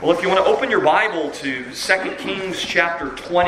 Well, if you want to open your Bible to 2 Kings chapter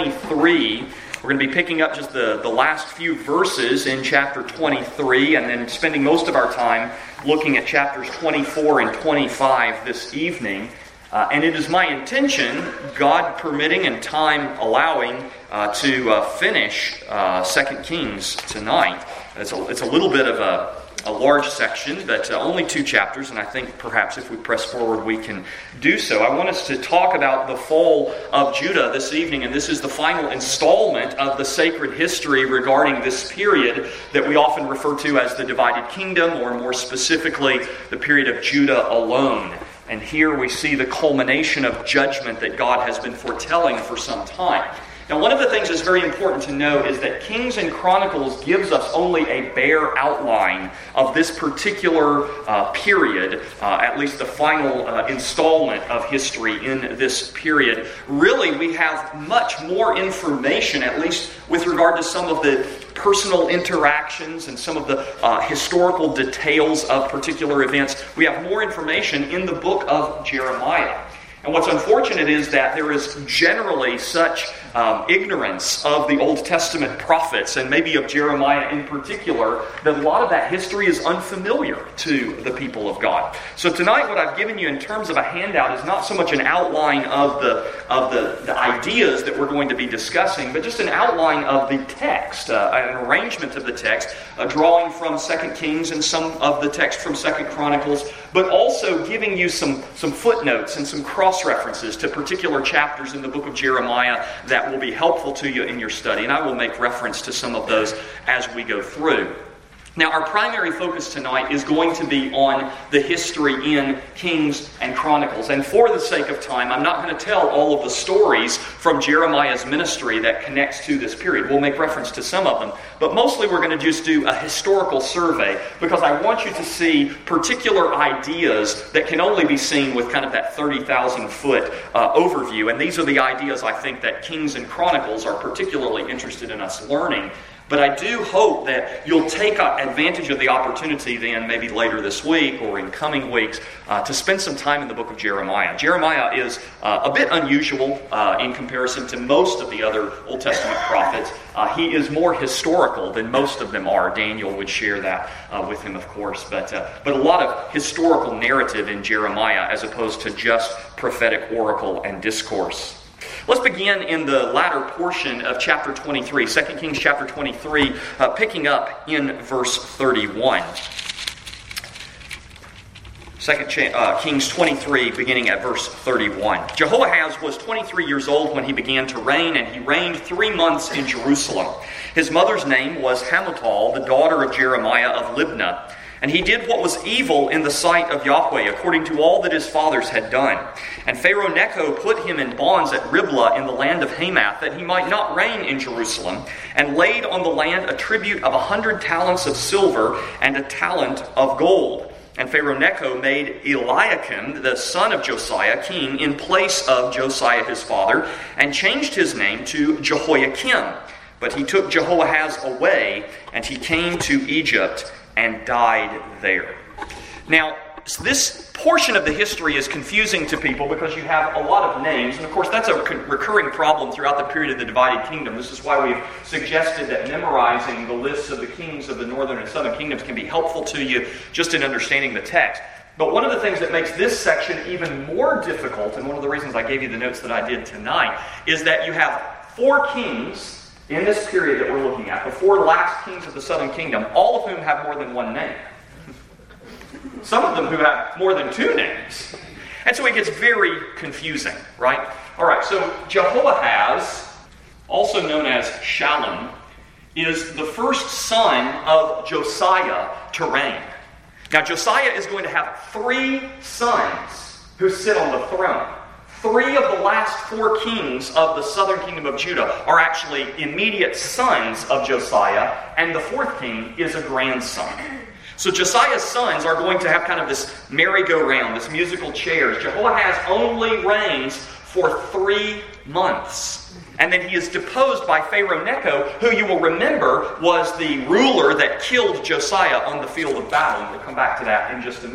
23, we're going to be picking up just the last few verses in chapter 23 and then spending most of our time looking at chapters 24 and 25 this evening. And it is my intention, God permitting and time allowing, to finish 2 Kings tonight. It's a little bit of a large section, but only 2 chapters, and I think perhaps if we press forward we can do so. I want us to talk about the fall of Judah this evening, and this is the final installment of the sacred history regarding this period that we often refer to as the divided kingdom, or more specifically, the period of Judah alone. And here we see the culmination of judgment that God has been foretelling for some time. Now, one of the things that's very important to know is that Kings and Chronicles gives us only a bare outline of this particular period, at least the final installment of history in this period. Really, we have much more information, at least with regard to some of the personal interactions and some of the historical details of particular events. We have more information in the book of Jeremiah. And what's unfortunate is that there is generally such ignorance of the Old Testament prophets, and maybe of Jeremiah in particular, that a lot of that history is unfamiliar to the people of God. So tonight what I've given you in terms of a handout is not so much an outline of the ideas that we're going to be discussing, but just an outline of the text, an arrangement of the text, drawing from 2 Kings and some of the text from 2 Chronicles, but also giving you some footnotes and some cross-references to particular chapters in the book of Jeremiah that will be helpful to you in your study. And I will make reference to some of those as we go through. Now, our primary focus tonight is going to be on the history in Kings and Chronicles. And for the sake of time, I'm not going to tell all of the stories from Jeremiah's ministry that connects to this period. We'll make reference to some of them. But mostly we're going to just do a historical survey, because I want you to see particular ideas that can only be seen with kind of that 30,000-foot overview. And these are the ideas I think that Kings and Chronicles are particularly interested in us learning. But I do hope that you'll take advantage of the opportunity then, maybe later this week or in coming weeks, to spend some time in the book of Jeremiah. Jeremiah is a bit unusual in comparison to most of the other Old Testament prophets. He is more historical than most of them are. Daniel would share that with him, of course. But a lot of historical narrative in Jeremiah as opposed to just prophetic oracle and discourse. Let's begin in the latter portion of chapter 23, 2 Kings chapter 23, picking up in verse 31. 2 Kings 23, beginning at verse 31. Jehoahaz was 23 years old when he began to reign, and he reigned 3 months in Jerusalem. His mother's name was Hamutal, the daughter of Jeremiah of Libnah. And he did what was evil in the sight of Yahweh, according to all that his fathers had done. And Pharaoh Necho put him in bonds at Riblah in the land of Hamath, that he might not reign in Jerusalem, and laid on the land a tribute of 100 talents of silver and a talent of gold. And Pharaoh Necho made Eliakim, the son of Josiah, king in place of Josiah his father, and changed his name to Jehoiakim. But he took Jehoahaz away, and he came to Egypt and died there. Now, this portion of the history is confusing to people because you have a lot of names, and of course that's a recurring problem throughout the period of the divided kingdom. This is why we've suggested that memorizing the lists of the kings of the northern and southern kingdoms can be helpful to you just in understanding the text. But one of the things that makes this section even more difficult, and one of the reasons I gave you the notes that I did tonight, is that you have 4 kings in this period that we're looking at, the 4 last kings of the southern kingdom, all of whom have more than one name. Some of them who have more than 2 names. And so it gets very confusing, right? All right, so Jehoahaz, also known as Shallum, is the first son of Josiah to reign. Now, Josiah is going to have 3 sons who sit on the throne. 3 of the last 4 kings of the southern kingdom of Judah are actually immediate sons of Josiah, and the 4th king is a grandson. So Josiah's sons are going to have kind of this merry-go-round, this musical chairs. Jehoahaz only reigns for 3 months. And then he is deposed by Pharaoh Necho, who you will remember was the ruler that killed Josiah on the field of battle. And we'll come back to that in just a minute.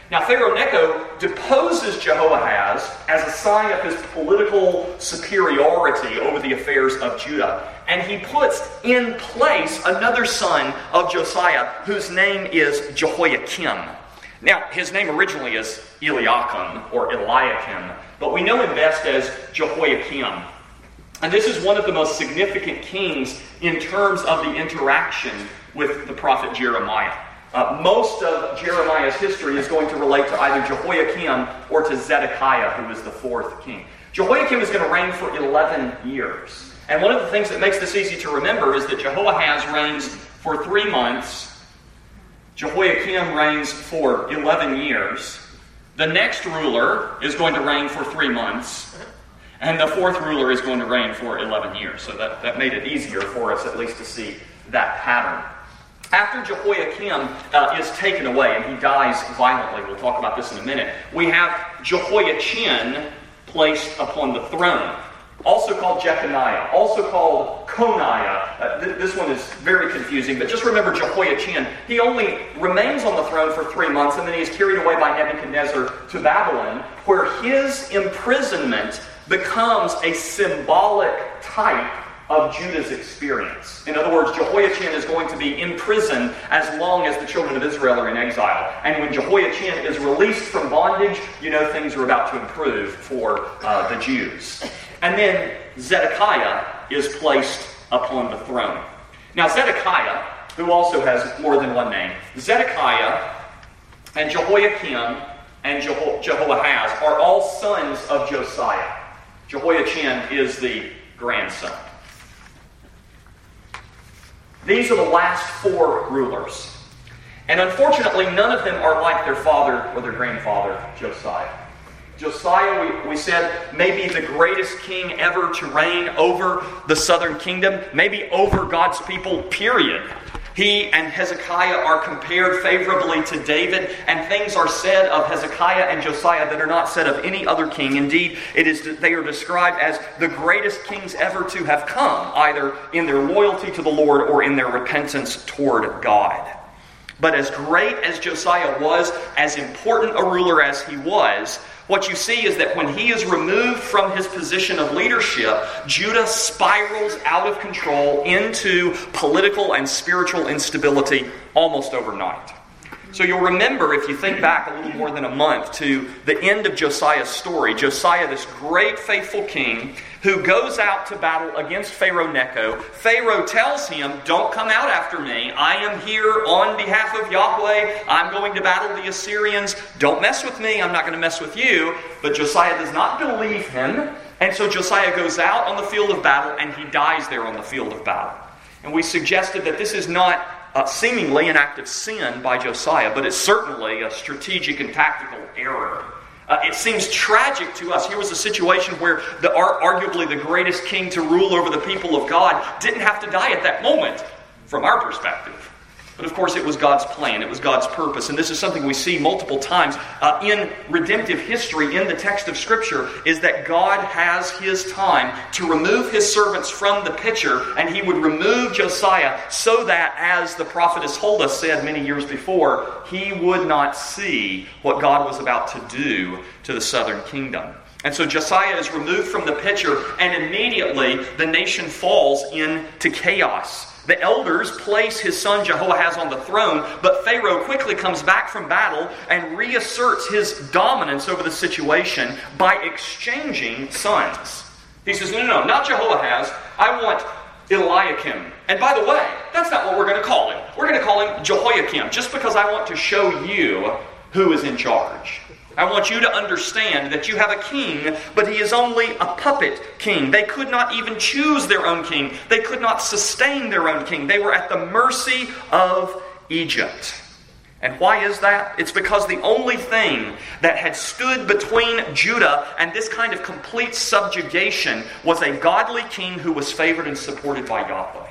Now, Pharaoh Necho deposes Jehoahaz as a sign of his political superiority over the affairs of Judah. And he puts in place another son of Josiah, whose name is Jehoiakim. Now, his name originally is Eliakim, or Eliakim, but we know him best as Jehoiakim. And this is one of the most significant kings in terms of the interaction with the prophet Jeremiah. Most of Jeremiah's history is going to relate to either Jehoiakim or to Zedekiah, who is the fourth king. Jehoiakim is going to reign for 11 years. And one of the things that makes this easy to remember is that Jehoahaz reigns for 3 months. Jehoiakim reigns for 11 years. The next ruler is going to reign for 3 months. And the fourth ruler is going to reign for 11 years. So that made it easier for us at least to see that pattern. After Jehoiakim is taken away and he dies violently, we'll talk about this in a minute, we have Jehoiachin placed upon the throne. Also called Jeconiah, also called Coniah. This one is very confusing, but just remember Jehoiachin. He only remains on the throne for 3 months, and then he is carried away by Nebuchadnezzar to Babylon, where his imprisonment becomes a symbolic type of Judah's experience. In other words, Jehoiachin is going to be imprisoned as long as the children of Israel are in exile. And when Jehoiachin is released from bondage, you know things are about to improve for the Jews. And then Zedekiah is placed upon the throne. Now Zedekiah, who also has more than one name, Zedekiah and Jehoiakim and Jehoahaz are all sons of Josiah. Jehoiachin is the grandson. These are the last 4 rulers. And unfortunately, none of them are like their father or their grandfather, Josiah. Josiah, we said, may be the greatest king ever to reign over the southern kingdom, maybe over God's people, period. He and Hezekiah are compared favorably to David, and things are said of Hezekiah and Josiah that are not said of any other king. Indeed, they are described as the greatest kings ever to have come, either in their loyalty to the Lord or in their repentance toward God. But as great as Josiah was, as important a ruler as he was, what you see is that when he is removed from his position of leadership, Judah spirals out of control into political and spiritual instability almost overnight. So you'll remember, if you think back a little more than a month to the end of Josiah's story, Josiah, this great faithful king, who goes out to battle against Pharaoh Necho. Pharaoh tells him, don't come out after me. I am here on behalf of Yahweh. I'm going to battle the Assyrians. Don't mess with me. I'm not going to mess with you. But Josiah does not believe him. And so Josiah goes out on the field of battle and he dies there on the field of battle. And we suggested that this is not seemingly an act of sin by Josiah, but it's certainly a strategic and tactical error. It seems tragic to us. Here was a situation where arguably the greatest king to rule over the people of God didn't have to die at that moment, from our perspective. But of course it was God's plan, it was God's purpose, and this is something we see multiple times in redemptive history in the text of Scripture, is that God has His time to remove His servants from the picture, and He would remove Josiah so that, as the prophetess Huldah said many years before, he would not see what God was about to do to the southern kingdom. And so Josiah is removed from the picture, and immediately the nation falls into chaos. The elders place his son Jehoahaz on the throne, but Pharaoh quickly comes back from battle and reasserts his dominance over the situation by exchanging sons. He says, no, not Jehoahaz. I want Eliakim. And by the way, that's not what we're going to call him. We're going to call him Jehoiakim, just because I want to show you who is in charge. I want you to understand that you have a king, but he is only a puppet king. They could not even choose their own king. They could not sustain their own king. They were at the mercy of Egypt. And why is that? It's because the only thing that had stood between Judah and this kind of complete subjugation was a godly king who was favored and supported by Yahweh.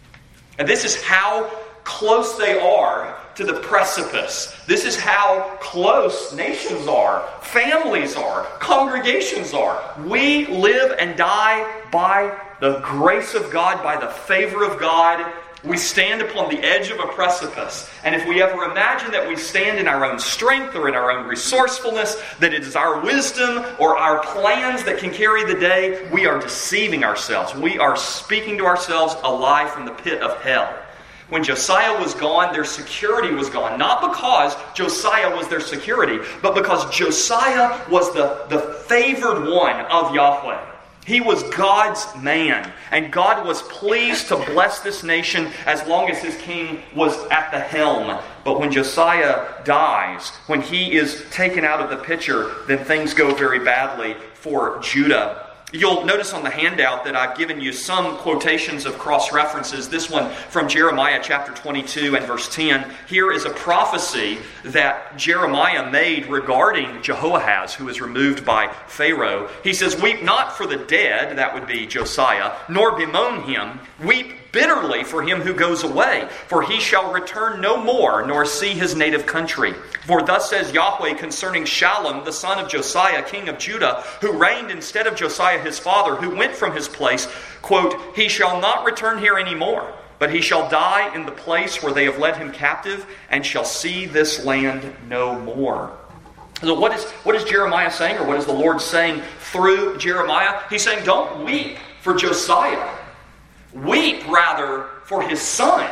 And this is how close they are to the precipice. This is how close nations are, families are, congregations are. We live and die by the grace of God, by the favor of God, We stand upon the edge of a precipice. And if we ever imagine that we stand in our own strength or in our own resourcefulness, that it is our wisdom or our plans that can carry the day, we are deceiving ourselves. We are speaking to ourselves a lie from the pit of hell. When Josiah was gone, their security was gone. Not because Josiah was their security, but because Josiah was the favored one of Yahweh. He was God's man, and God was pleased to bless this nation as long as his king was at the helm. But when Josiah dies, when he is taken out of the picture, then things go very badly for Judah. You'll notice on the handout that I've given you some quotations of cross-references. This one from Jeremiah chapter 22 and verse 10. Here is a prophecy that Jeremiah made regarding Jehoahaz, who was removed by Pharaoh. He says, "Weep not for the dead," that would be Josiah, "nor bemoan him. Weep bitterly for him who goes away, for he shall return no more, nor see his native country. For thus says Yahweh concerning Shallum, the son of Josiah, king of Judah, who reigned instead of Josiah his father, who went from his place, quote, he shall not return here any more, but he shall die in the place where they have led him captive, and shall see this land no more." So what is Jeremiah saying, or what is the Lord saying through Jeremiah? He's saying, don't weep for Josiah. Weep, rather, for his son.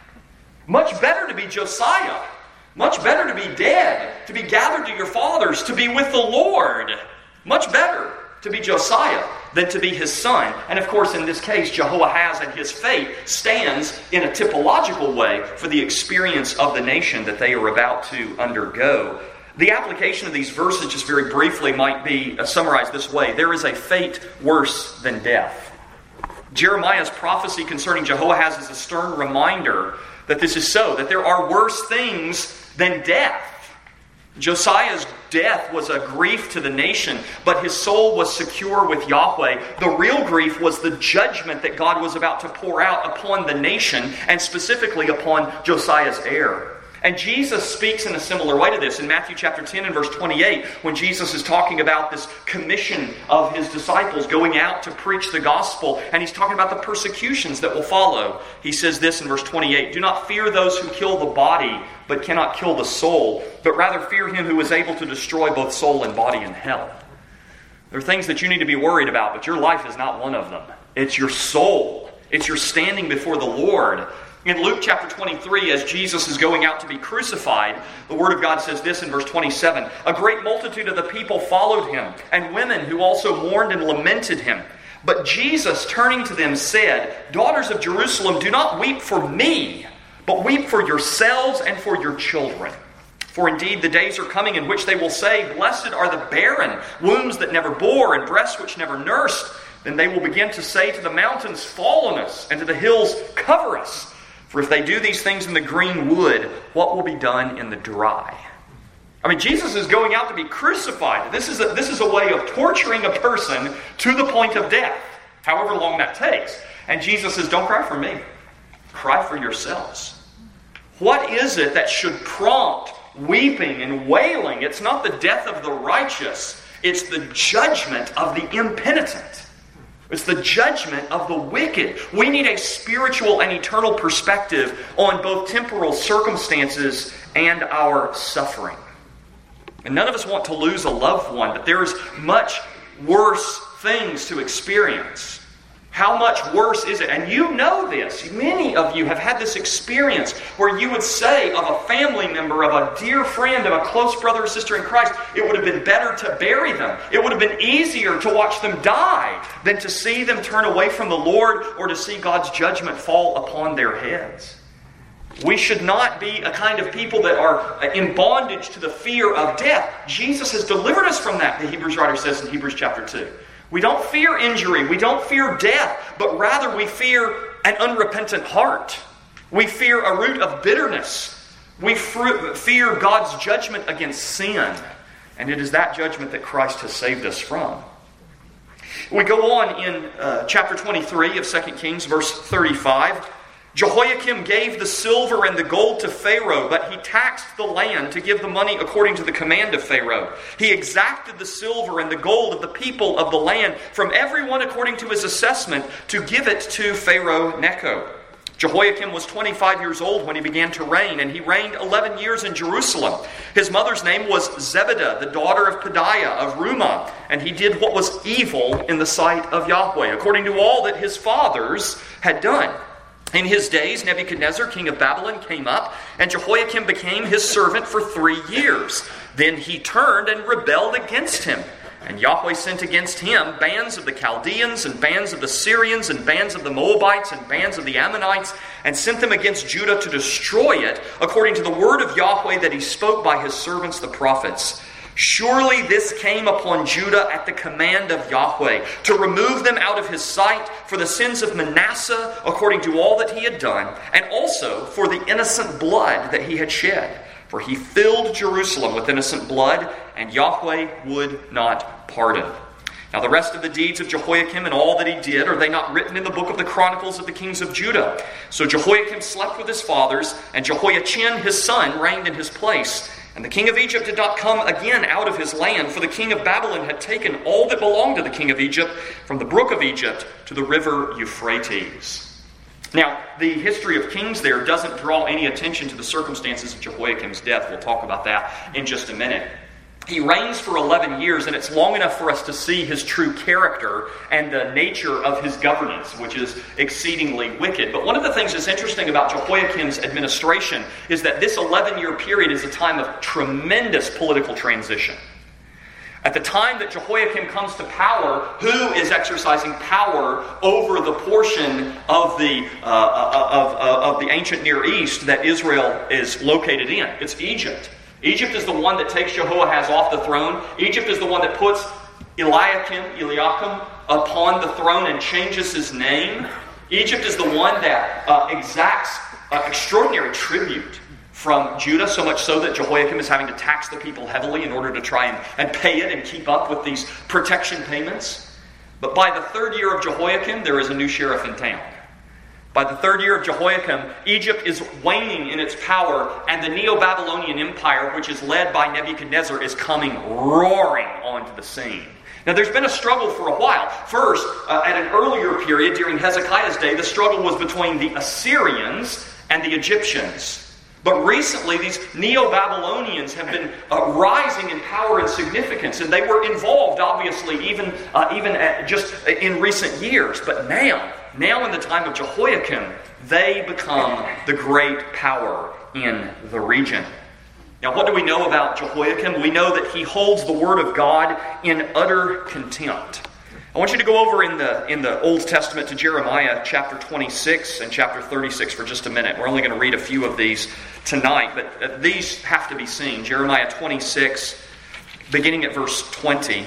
Much better to be Josiah. Much better to be dead, to be gathered to your fathers, to be with the Lord. Much better to be Josiah than to be his son. And of course, in this case, Jehoahaz and his fate stands in a typological way for the experience of the nation that they are about to undergo. The application of these verses, just very briefly, might be summarized this way. There is a fate worse than death. Jeremiah's prophecy concerning Jehoahaz is a stern reminder that this is so, that there are worse things than death. Josiah's death was a grief to the nation, but his soul was secure with Yahweh. The real grief was the judgment that God was about to pour out upon the nation, and specifically upon Josiah's heir. And Jesus speaks in a similar way to this in Matthew chapter 10 and verse 28, when Jesus is talking about this commission of his disciples going out to preach the gospel, and he's talking about the persecutions that will follow. He says this in verse 28, "Do not fear those who kill the body, but cannot kill the soul, but rather fear him who is able to destroy both soul and body in hell." There are things that you need to be worried about, but your life is not one of them. It's your soul. It's your standing before the Lord. In Luke chapter 23, as Jesus is going out to be crucified, the Word of God says this in verse 27, "A great multitude of the people followed him, and women who also mourned and lamented him. But Jesus, turning to them, said, 'Daughters of Jerusalem, do not weep for me, but weep for yourselves and for your children. For indeed the days are coming in which they will say, Blessed are the barren, wombs that never bore, and breasts which never nursed. Then they will begin to say to the mountains, Fall on us, and to the hills, Cover us. For if they do these things in the green wood, what will be done in the dry?'" I mean, Jesus is going out to be crucified. This is a way of torturing a person to the point of death, however long that takes. And Jesus says, don't cry for me. Cry for yourselves. What is it that should prompt weeping and wailing? It's not the death of the righteous. It's the judgment of the impenitent. It's the judgment of the wicked. We need a spiritual and eternal perspective on both temporal circumstances and our suffering. And none of us want to lose a loved one, but there's much worse things to experience. How much worse is it? And you know this. Many of you have had this experience where you would say of a family member, of a dear friend, of a close brother or sister in Christ, it would have been better to bury them. It would have been easier to watch them die than to see them turn away from the Lord or to see God's judgment fall upon their heads. We should not be a kind of people that are in bondage to the fear of death. Jesus has delivered us from that, the Hebrews writer says in Hebrews chapter 2. We don't fear injury. We don't fear death. But rather we fear an unrepentant heart. We fear a root of bitterness. We fear God's judgment against sin. And it is that judgment that Christ has saved us from. We go on in chapter 23 of 2 Kings, verse 35. Jehoiakim gave the silver and the gold to Pharaoh, but he taxed the land to give the money according to the command of Pharaoh. He exacted the silver and the gold of the people of the land from everyone according to his assessment to give it to Pharaoh Necho. Jehoiakim was 25 years old when he began to reign, and he reigned 11 years in Jerusalem. His mother's name was Zebidah, the daughter of Pedaiah of Rumah, and he did what was evil in the sight of Yahweh, according to all that his fathers had done. In his days, Nebuchadnezzar, king of Babylon, came up, and Jehoiakim became his servant for 3 years. Then he turned and rebelled against him. And Yahweh sent against him bands of the Chaldeans and bands of the Syrians and bands of the Moabites and bands of the Ammonites, and sent them against Judah to destroy it, according to the word of Yahweh that he spoke by his servants the prophets. Surely this came upon Judah at the command of Yahweh, to remove them out of his sight for the sins of Manasseh, according to all that he had done, and also for the innocent blood that he had shed. For he filled Jerusalem with innocent blood, and Yahweh would not pardon. Now the rest of the deeds of Jehoiakim and all that he did, are they not written in the book of the Chronicles of the kings of Judah? So Jehoiakim slept with his fathers, and Jehoiachin his son reigned in his place. And the king of Egypt did not come again out of his land, for the king of Babylon had taken all that belonged to the king of Egypt, from the brook of Egypt to the river Euphrates. Now, the history of kings there doesn't draw any attention to the circumstances of Jehoiakim's death. We'll talk about that in just a minute. He reigns for 11 years, and it's long enough for us to see his true character and the nature of his governance, which is exceedingly wicked. But one of the things that's interesting about Jehoiakim's administration is that this 11-year period is a time of tremendous political transition. At the time that Jehoiakim comes to power, who is exercising power over the portion of the ancient Near East that Israel is located in? It's Egypt. Egypt is the one that takes Jehoahaz off the throne. Egypt is the one that puts Eliakim upon the throne and changes his name. Egypt is the one that exacts extraordinary tribute from Judah, so much so that Jehoiakim is having to tax the people heavily in order to try and pay it and keep up with these protection payments. But by the 3rd year of Jehoiakim, there is a new sheriff in town. By the 3rd year of Jehoiakim, Egypt is waning in its power, and the Neo-Babylonian Empire, which is led by Nebuchadnezzar, is coming roaring onto the scene. Now, there's been a struggle for a while. First, at an earlier period during Hezekiah's day, the struggle was between the Assyrians and the Egyptians. But recently, these Neo-Babylonians have been rising in power and significance, and they were involved, obviously, even just in recent years. But now in the time of Jehoiakim, they become the great power in the region. Now, what do we know about Jehoiakim? We know that he holds the word of God in utter contempt. I want you to go over in the Old Testament to Jeremiah chapter 26 and chapter 36 for just a minute. We're only going to read a few of these tonight, but these have to be seen. Jeremiah 26, beginning at verse 20.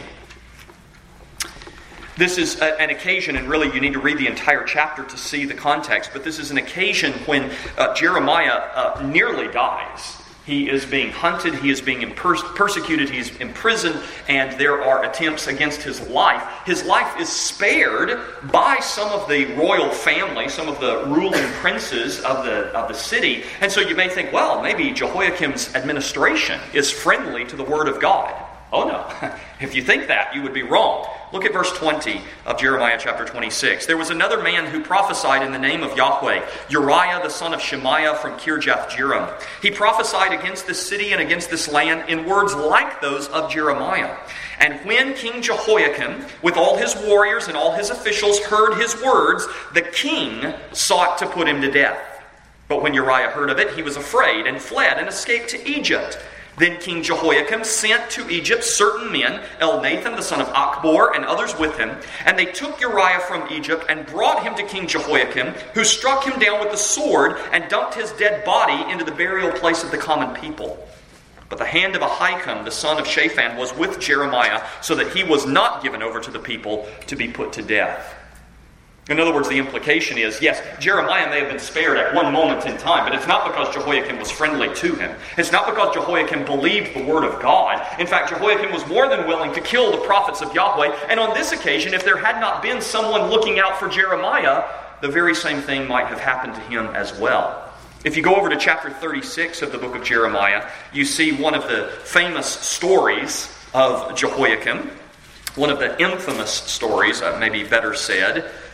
This is an occasion, and really you need to read the entire chapter to see the context, but this is an occasion when Jeremiah nearly dies. He is being hunted, he is being persecuted, he is imprisoned, and there are attempts against his life. His life is spared by some of the royal family, some of the ruling princes of the city. And so you may think, well, maybe Jehoiakim's administration is friendly to the word of God. Oh no, if you think that, you would be wrong. Look at verse 20 of Jeremiah chapter 26. There was another man who prophesied in the name of Yahweh, Uriah the son of Shemaiah from Kirjath-Jearim. He prophesied against this city and against this land in words like those of Jeremiah. And when King Jehoiakim, with all his warriors and all his officials, heard his words, the king sought to put him to death. But when Uriah heard of it, he was afraid and fled and escaped to Egypt. Then King Jehoiakim sent to Egypt certain men, Elnathan the son of Achbor, and others with him, and they took Uriah from Egypt and brought him to King Jehoiakim, who struck him down with the sword and dumped his dead body into the burial place of the common people. But the hand of Ahikam, the son of Shaphan, was with Jeremiah, so that he was not given over to the people to be put to death. In other words, the implication is, yes, Jeremiah may have been spared at one moment in time, but it's not because Jehoiakim was friendly to him. It's not because Jehoiakim believed the word of God. In fact, Jehoiakim was more than willing to kill the prophets of Yahweh. And on this occasion, if there had not been someone looking out for Jeremiah, the very same thing might have happened to him as well. If you go over to chapter 36 of the book of Jeremiah, you see one of the famous stories of Jehoiakim, one of the infamous stories, maybe better said.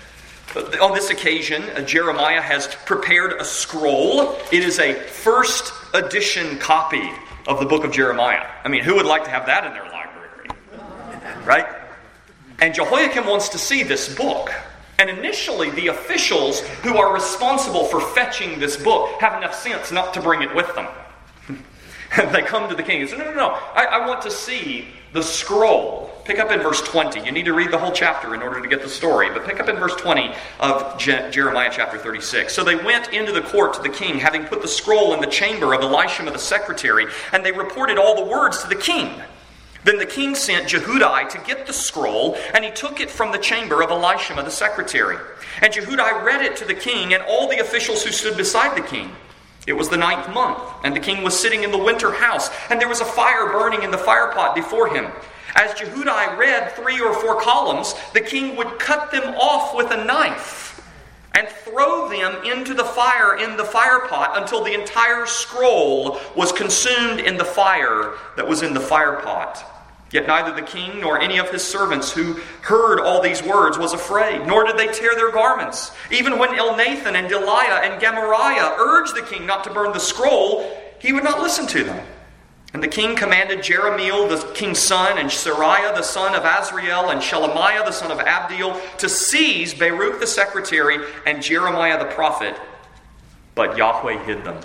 On this occasion, Jeremiah has prepared a scroll. It is a first edition copy of the book of Jeremiah. I mean, who would like to have that in their library? Right? And Jehoiakim wants to see this book. And initially, the officials who are responsible for fetching this book have enough sense not to bring it with them. They come to the king and say, no, I want to see the scroll. Pick up in verse 20. You need to read the whole chapter in order to get the story. But pick up in verse 20 of Jeremiah chapter 36. So they went into the court to the king, having put the scroll in the chamber of Elishama the secretary, and they reported all the words to the king. Then the king sent Jehudi to get the scroll, and he took it from the chamber of Elishama the secretary. And Jehudi read it to the king and all the officials who stood beside the king. It was the 9th month, and the king was sitting in the winter house, and there was a fire burning in the firepot before him. As Jehudi read 3 or 4 columns, the king would cut them off with a knife and throw them into the fire in the firepot until the entire scroll was consumed in the fire that was in the firepot. Yet neither the king nor any of his servants who heard all these words was afraid, nor did they tear their garments. Even when Elnathan and Delaiah and Gemariah urged the king not to burn the scroll, he would not listen to them. And the king commanded Jerahmeel, the king's son, and Seraiah, the son of Azriel, and Shelemiah, the son of Abdiel, to seize Baruch the secretary and Jeremiah the prophet. But Yahweh hid them.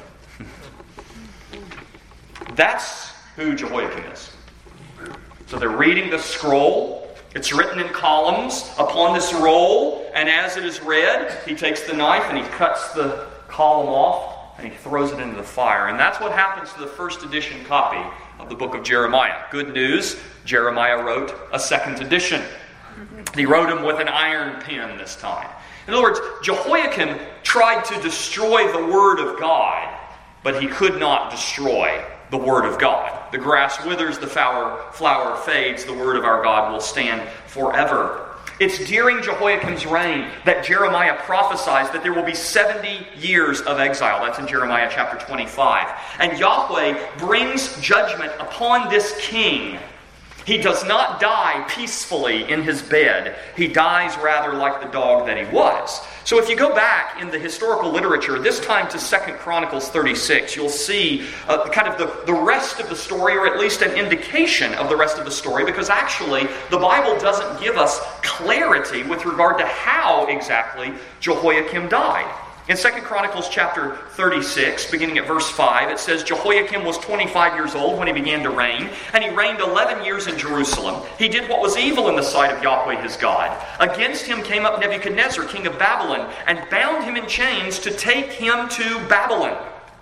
That's who Jehoiakim is. So they're reading the scroll. It's written in columns upon this roll. And as it is read, he takes the knife and he cuts the column off and he throws it into the fire. And that's what happens to the first edition copy of the book of Jeremiah. Good news, Jeremiah wrote a second edition. He wrote them with an iron pen this time. In other words, Jehoiakim tried to destroy the word of God, but he could not destroy the word of God. The grass withers, the flower fades, the word of our God will stand forever. It's during Jehoiakim's reign that Jeremiah prophesies that there will be 70 years of exile. That's in Jeremiah chapter 25. And Yahweh brings judgment upon this king. He does not die peacefully in his bed. He dies rather like the dog that he was. So if you go back in the historical literature, this time to 2 Chronicles 36, you'll see kind of the rest of the story, or at least an indication of the rest of the story, because actually the Bible doesn't give us clarity with regard to how exactly Jehoiakim died. In 2 Chronicles chapter 36, beginning at verse 5, it says, Jehoiakim was 25 years old when he began to reign, and he reigned 11 years in Jerusalem. He did what was evil in the sight of Yahweh his God. Against him came up Nebuchadnezzar, king of Babylon, and bound him in chains to take him to Babylon.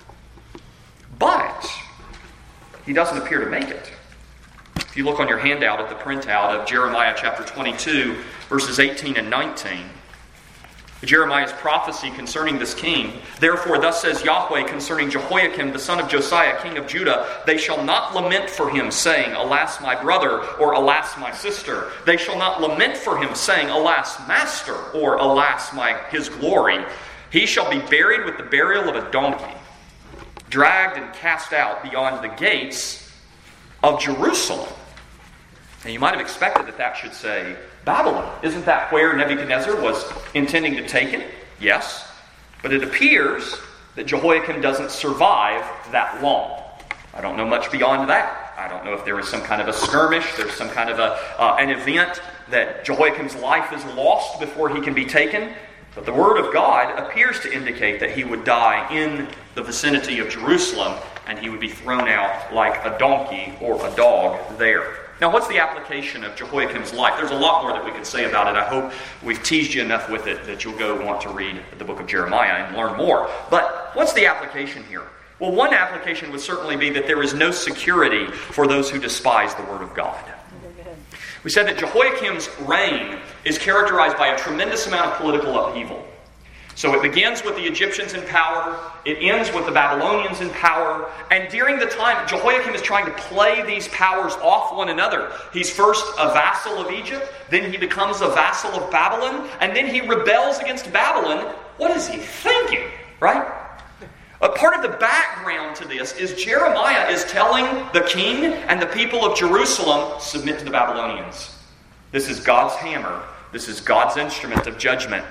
But he doesn't appear to make it. If you look on your handout at the printout of Jeremiah chapter 22, verses 18 and 19, Jeremiah's prophecy concerning this king. Therefore, thus says Yahweh concerning Jehoiakim, the son of Josiah, king of Judah, they shall not lament for him, saying, Alas, my brother, or Alas, my sister. They shall not lament for him, saying, Alas, master, or Alas, his glory. He shall be buried with the burial of a donkey, dragged and cast out beyond the gates of Jerusalem. And you might have expected that should say Babylon. Isn't that where Nebuchadnezzar was intending to take him? Yes. But it appears that Jehoiakim doesn't survive that long. I don't know much beyond that. I don't know if there is some kind of a skirmish, there's some kind of an event that Jehoiakim's life is lost before he can be taken. But the Word of God appears to indicate that he would die in the vicinity of Jerusalem, and he would be thrown out like a donkey or a dog there. Now, what's the application of Jehoiakim's life? There's a lot more that we could say about it. I hope we've teased you enough with it that you'll go want to read the book of Jeremiah and learn more. But what's the application here? Well, one application would certainly be that there is no security for those who despise the Word of God. We said that Jehoiakim's reign is characterized by a tremendous amount of political upheaval. So it begins with the Egyptians in power, it ends with the Babylonians in power, and during the time, Jehoiakim is trying to play these powers off one another. He's first a vassal of Egypt, then he becomes a vassal of Babylon, and then he rebels against Babylon. What is he thinking, right? A part of the background to this is Jeremiah is telling the king and the people of Jerusalem, submit to the Babylonians. This is God's hammer. This is God's instrument of judgment.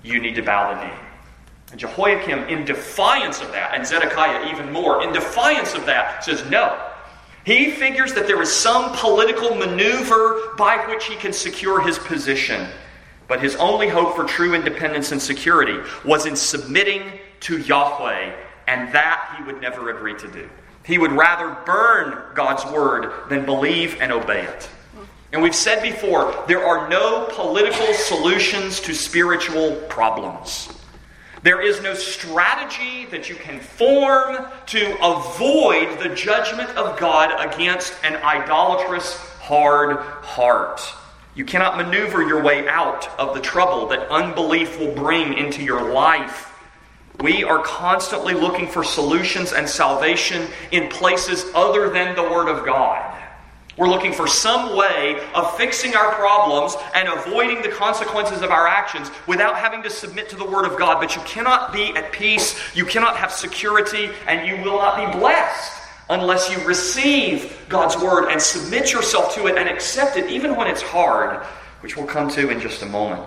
you need to bow the knee. And Jehoiakim, in defiance of that, and Zedekiah even more, in defiance of that, says no. He figures that there is some political maneuver by which he can secure his position. But his only hope for true independence and security was in submitting to Yahweh, and that he would never agree to do. He would rather burn God's word than believe and obey it. And we've said before, there are no political solutions to spiritual problems. There is no strategy that you can form to avoid the judgment of God against an idolatrous, hard heart. You cannot maneuver your way out of the trouble that unbelief will bring into your life. We are constantly looking for solutions and salvation in places other than the Word of God. We're looking for some way of fixing our problems and avoiding the consequences of our actions without having to submit to the Word of God. But you cannot be at peace, you cannot have security, and you will not be blessed unless you receive God's Word and submit yourself to it and accept it, even when it's hard, which we'll come to in just a moment.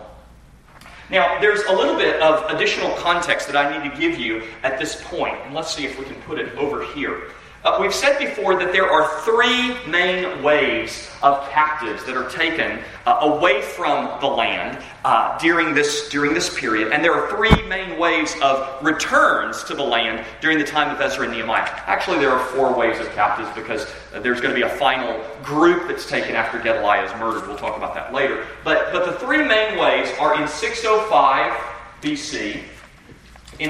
Now, there's a little bit of additional context that I need to give you at this point, and let's see if we can put it over here. We've said before that there are three main waves of captives that are taken away from the land during this period. And there are three main waves of returns to the land during the time of Ezra and Nehemiah. Actually, there are four waves of captives because there's going to be a final group that's taken after Gedaliah is murdered. We'll talk about that later. But the three main waves are in 605 BC, in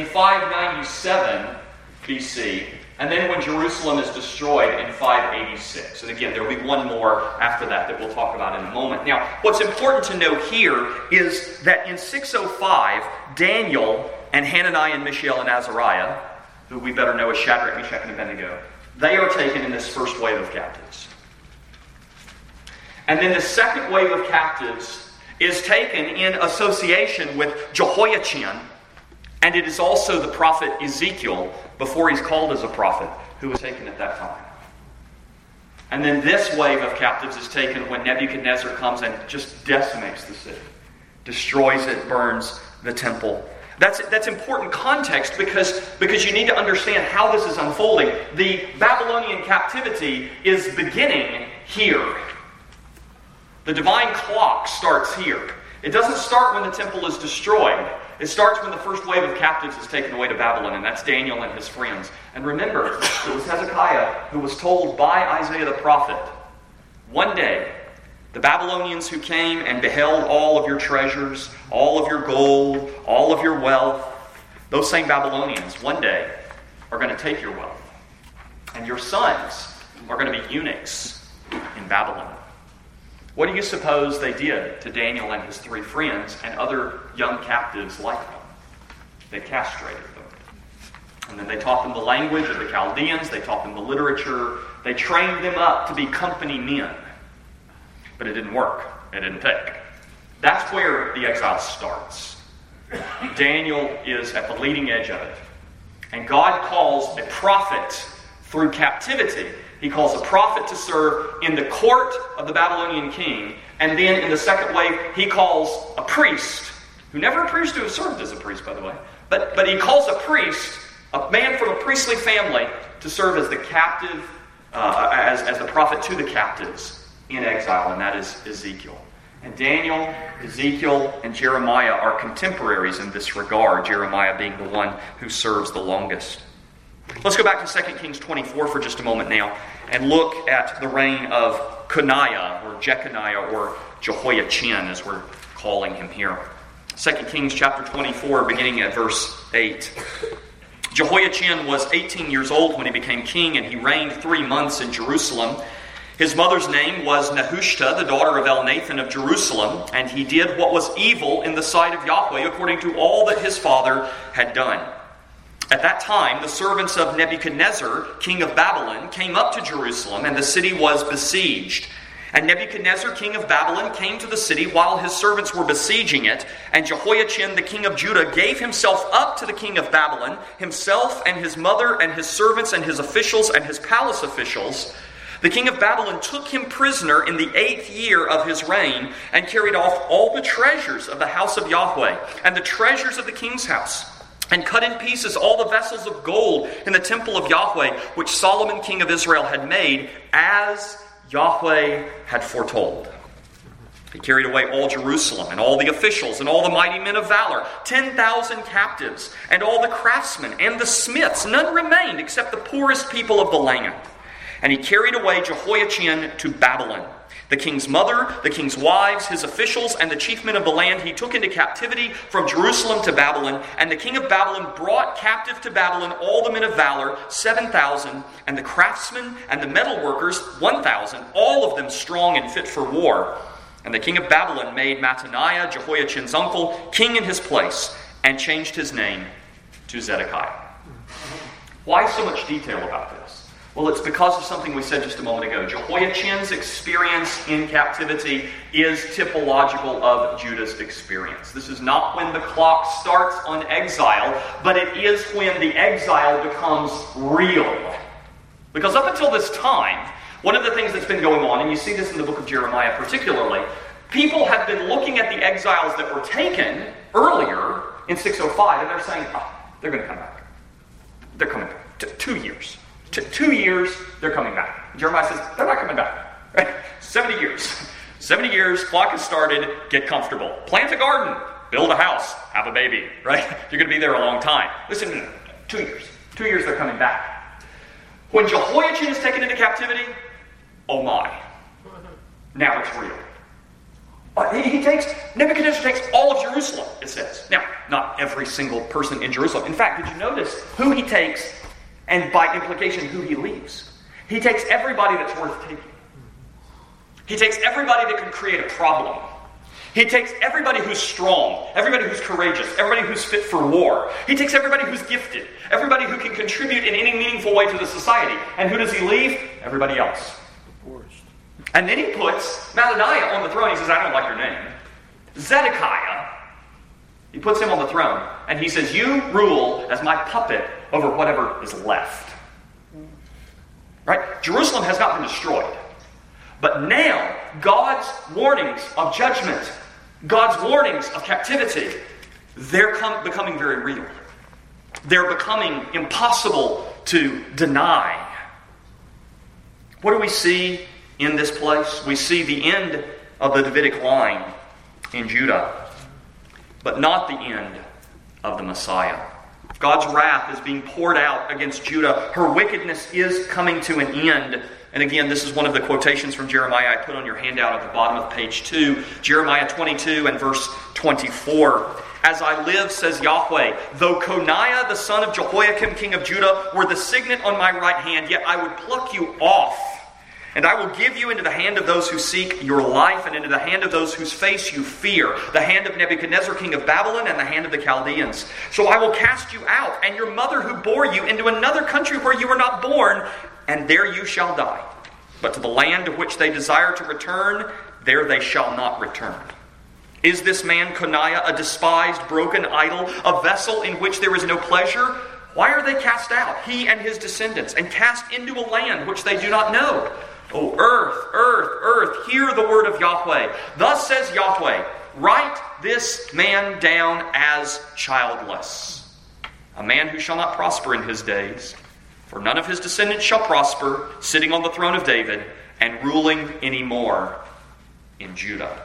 597 BC, and then when Jerusalem is destroyed in 586. And again, there will be one more after that we'll talk about in a moment. Now, what's important to note here is that in 605, Daniel and Hananiah and Mishael and Azariah, who we better know as Shadrach, Meshach, and Abednego, they are taken in this first wave of captives. And then the second wave of captives is taken in association with Jehoiachin, and it is also the prophet Ezekiel, before he's called as a prophet, who was taken at that time. And then this wave of captives is taken when Nebuchadnezzar comes and just decimates the city, destroys it, burns the temple. That's important context because you need to understand how this is unfolding. The Babylonian captivity is beginning here. The divine clock starts here. It doesn't start when the temple is destroyed. It starts when the first wave of captives is taken away to Babylon, and that's Daniel and his friends. And remember, it was Hezekiah who was told by Isaiah the prophet, one day, the Babylonians who came and beheld all of your treasures, all of your gold, all of your wealth, those same Babylonians, one day, are going to take your wealth. And your sons are going to be eunuchs in Babylon. What do you suppose they did to Daniel and his three friends and other young captives like them? They castrated them. And then they taught them the language of the Chaldeans. They taught them the literature. They trained them up to be company men. But it didn't work. It didn't take. That's where the exile starts. Daniel is at the leading edge of it. And God calls a prophet through captivity. He calls a prophet to serve in the court of the Babylonian king. And then in the second wave, he calls a priest, who never appears to have served as a priest, by the way. But he calls a priest, a man from a priestly family, to serve as the captive, as the prophet to the captives in exile, and that is Ezekiel. And Daniel, Ezekiel, and Jeremiah are contemporaries in this regard, Jeremiah being the one who serves the longest. Let's go back to 2 Kings 24 for just a moment now and look at the reign of Coniah or Jeconiah or Jehoiachin as we're calling him here. 2 Kings chapter 24 beginning at verse 8. Jehoiachin was 18 years old when he became king, and he reigned 3 months in Jerusalem. His mother's name was Nehushta, the daughter of Elnathan of Jerusalem, and he did what was evil in the sight of Yahweh according to all that his father had done. At that time, the servants of Nebuchadnezzar, king of Babylon, came up to Jerusalem, and the city was besieged. And Nebuchadnezzar, king of Babylon, came to the city while his servants were besieging it. And Jehoiachin, the king of Judah, gave himself up to the king of Babylon, himself and his mother and his servants and his officials and his palace officials. The king of Babylon took him prisoner in the 8th year of his reign and carried off all the treasures of the house of Yahweh and the treasures of the king's house, and cut in pieces all the vessels of gold in the temple of Yahweh, which Solomon king of Israel had made, as Yahweh had foretold. He carried away all Jerusalem, and all the officials, and all the mighty men of valor, 10,000 captives, and all the craftsmen, and the smiths. None remained except the poorest people of the land. And he carried away Jehoiachin to Babylon. The king's mother, the king's wives, his officials, and the chief men of the land he took into captivity from Jerusalem to Babylon. And the king of Babylon brought captive to Babylon all the men of valor, 7,000, and the craftsmen and the metal workers, 1,000, all of them strong and fit for war. And the king of Babylon made Mattaniah, Jehoiachin's uncle, king in his place, and changed his name to Zedekiah. Why so much detail about this? Well, it's because of something we said just a moment ago. Jehoiachin's experience in captivity is typological of Judah's experience. This is not when the clock starts on exile, but it is when the exile becomes real. Because up until this time, one of the things that's been going on, and you see this in the book of Jeremiah particularly, people have been looking at the exiles that were taken earlier in 605, and they're saying, they're going to come back. They're coming back. 2 years. 2 years, they're coming back. Jeremiah says, they're not coming back. Right? 70 years. 70 years, clock has started, get comfortable. Plant a garden, build a house, have a baby, right? You're going to be there a long time. Listen, no. 2 years. 2 years, they're coming back. When Jehoiachin is taken into captivity, oh my. Now it's real. Nebuchadnezzar takes all of Jerusalem, it says. Now, not every single person in Jerusalem. In fact, did you notice who he takes, and by implication, who he leaves? He takes everybody that's worth taking. He takes everybody that can create a problem. He takes everybody who's strong, everybody who's courageous, everybody who's fit for war. He takes everybody who's gifted, everybody who can contribute in any meaningful way to the society. And who does he leave? Everybody else. And then he puts Mattaniah on the throne. He says, I don't like your name. Zedekiah. He puts him on the throne. And he says, you rule as my puppet over whatever is left. Right? Jerusalem has not been destroyed. But now, God's warnings of judgment, God's warnings of captivity, they're becoming very real. They're becoming impossible to deny. What do we see in this place? We see the end of the Davidic line in Judah, but not the end of the Messiah. God's wrath is being poured out against Judah. Her wickedness is coming to an end. And again, this is one of the quotations from Jeremiah I put on your handout at the bottom of page 2. Jeremiah 22 and verse 24. As I live, says Yahweh, though Coniah the son of Jehoiakim king of Judah were the signet on my right hand, yet I would pluck you off. And I will give you into the hand of those who seek your life, and into the hand of those whose face you fear, the hand of Nebuchadnezzar king of Babylon, and the hand of the Chaldeans. So I will cast you out, and your mother who bore you, into another country where you were not born, and there you shall die. But to the land to which they desire to return, there they shall not return. Is this man Coniah a despised, broken idol, a vessel in which there is no pleasure? Why are they cast out, he and his descendants, and cast into a land which they do not know? O earth, earth, earth, hear the word of Yahweh. Thus says Yahweh, write this man down as childless, a man who shall not prosper in his days. For none of his descendants shall prosper, sitting on the throne of David, and ruling any more in Judah.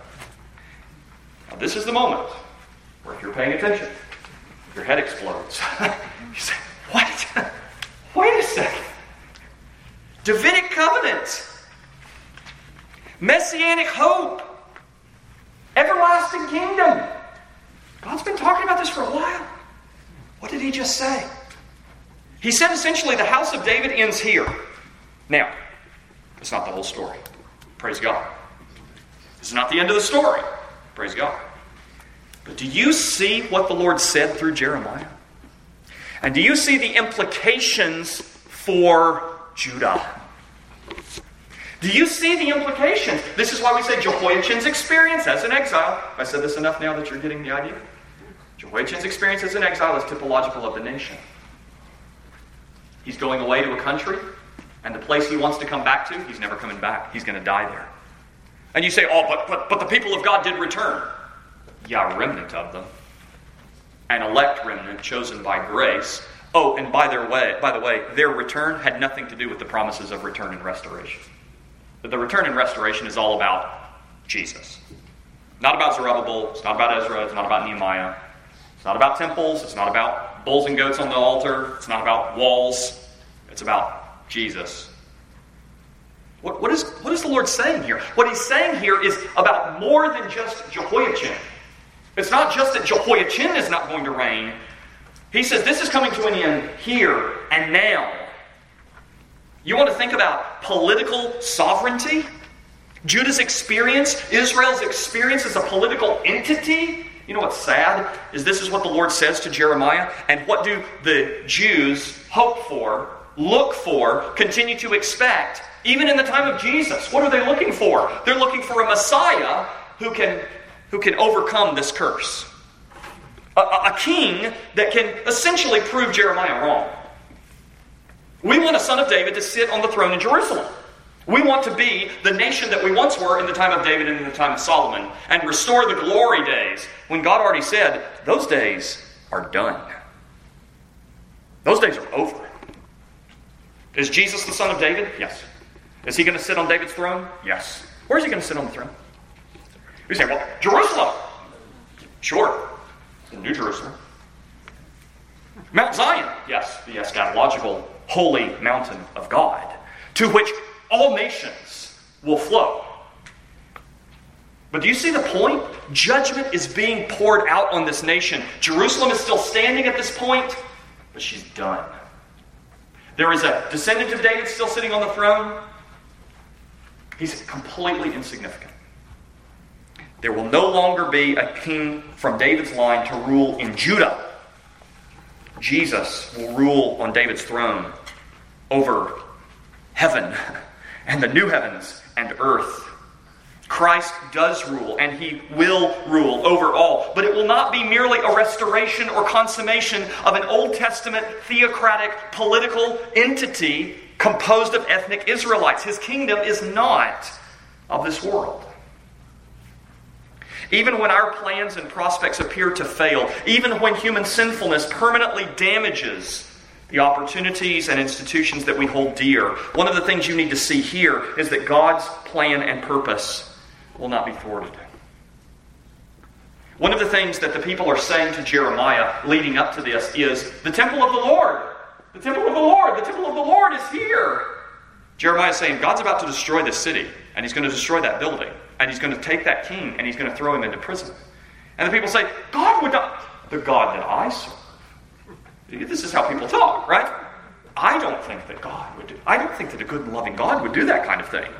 Now this is the moment where if you're paying attention, your head explodes. You say, what? Wait a second. Davidic covenant. Messianic hope. Everlasting kingdom. God's been talking about this for a while. What did he just say? He said essentially the house of David ends here. Now, it's not the whole story. Praise God. This is not the end of the story. Praise God. But do you see what the Lord said through Jeremiah? And do you see the implications for Judah? Do you see the implications? This is why we say Jehoiachin's experience as an exile. Have I said this enough now that you're getting the idea? Jehoiachin's experience as an exile is typological of the nation. He's going away to a country And the place he wants to come back to, he's never coming back. He's going to die there. And you say, oh, but the people of God did return. Yeah, a remnant of them. An elect remnant chosen by grace. Oh, and by the way, their return had nothing to do with the promises of return and restoration. The return and restoration is all about Jesus. Not about Zerubbabel. It's not about Ezra. It's not about Nehemiah. It's not about temples. It's not about bulls and goats on the altar. It's not about walls. It's about Jesus. What is the Lord saying here? What he's saying here is about more than just Jehoiachin. It's not just that Jehoiachin is not going to reign. He says this is coming to an end here and now. You want to think about political sovereignty? Judah's experience, Israel's experience as a political entity? You know what's sad? Is this is what the Lord says to Jeremiah. And what do the Jews hope for, look for, continue to expect, even in the time of Jesus? What are they looking for? They're looking for a Messiah who can overcome this curse. A king that can essentially prove Jeremiah wrong. We want a son of David to sit on the throne in Jerusalem. We want to be the nation that we once were in the time of David and in the time of Solomon, and restore the glory days, when God already said, those days are done. Those days are over. Is Jesus the son of David? Yes. Is he going to sit on David's throne? Yes. Where is he going to sit on the throne? You say, well, Jerusalem. Sure. In New Jerusalem. Mount Zion. Yes, the eschatological holy mountain of God, to which all nations will flow. But do you see the point? Judgment is being poured out on this nation. Jerusalem is still standing at this point, but she's done. There is a descendant of David still sitting on the throne. He's completely insignificant. There will no longer be a king from David's line to rule in Judah. Jesus will rule on David's throne over heaven and the new heavens and earth. Christ does rule, and he will rule over all. But it will not be merely a restoration or consummation of an Old Testament theocratic political entity composed of ethnic Israelites. His kingdom is not of this world. Even when our plans and prospects appear to fail, even when human sinfulness permanently damages the opportunities and institutions that we hold dear, one of the things you need to see here is that God's plan and purpose will not be thwarted. One of the things that the people are saying to Jeremiah leading up to this is, the temple of the Lord, the temple of the Lord, the temple of the Lord is here. Jeremiah is saying, God's about to destroy this city, and he's going to destroy that building, and he's going to take that king, and he's going to throw him into prison. And the people say, God would not, the God that I serve. This is how people talk, right? I don't think that God would do, I don't think that a good and loving God would do that kind of thing.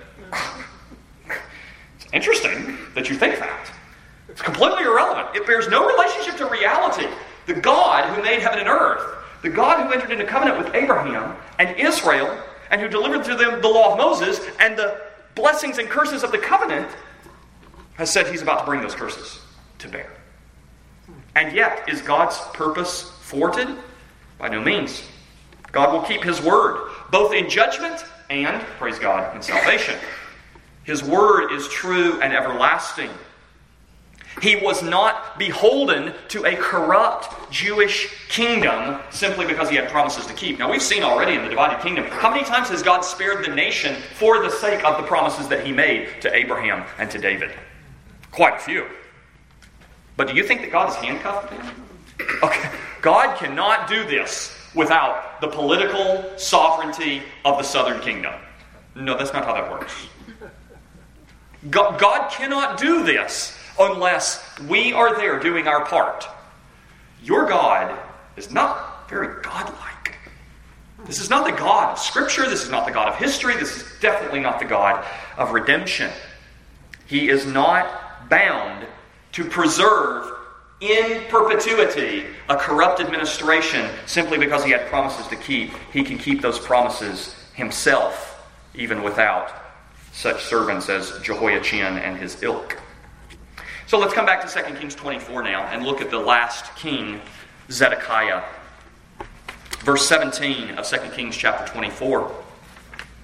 It's interesting that you think that. It's completely irrelevant. It bears no relationship to reality. The God who made heaven and earth, the God who entered into covenant with Abraham and Israel, and who delivered to them the law of Moses and the blessings and curses of the covenant, has said he's about to bring those curses to bear. And yet, is God's purpose thwarted? By no means. God will keep his word, both in judgment and, praise God, in salvation. His word is true and everlasting. He was not beholden to a corrupt Jewish kingdom simply because he had promises to keep. Now, we've seen already in the divided kingdom, how many times has God spared the nation for the sake of the promises that he made to Abraham and to David? Quite a few. But do you think that God is handcuffed to them? Okay, God cannot do this without the political sovereignty of the southern kingdom. No, that's not how that works. God cannot do this unless we are there doing our part. Your God is not very godlike. This is not the God of Scripture. This is not the God of history. This is definitely not the God of redemption. He is not bound to preserve in perpetuity a corrupt administration simply because he had promises to keep. He can keep those promises himself, even without such servants as Jehoiachin and his ilk. So let's come back to 2 Kings 24 now and look at the last king, Zedekiah. Verse 17 of 2 Kings chapter 24.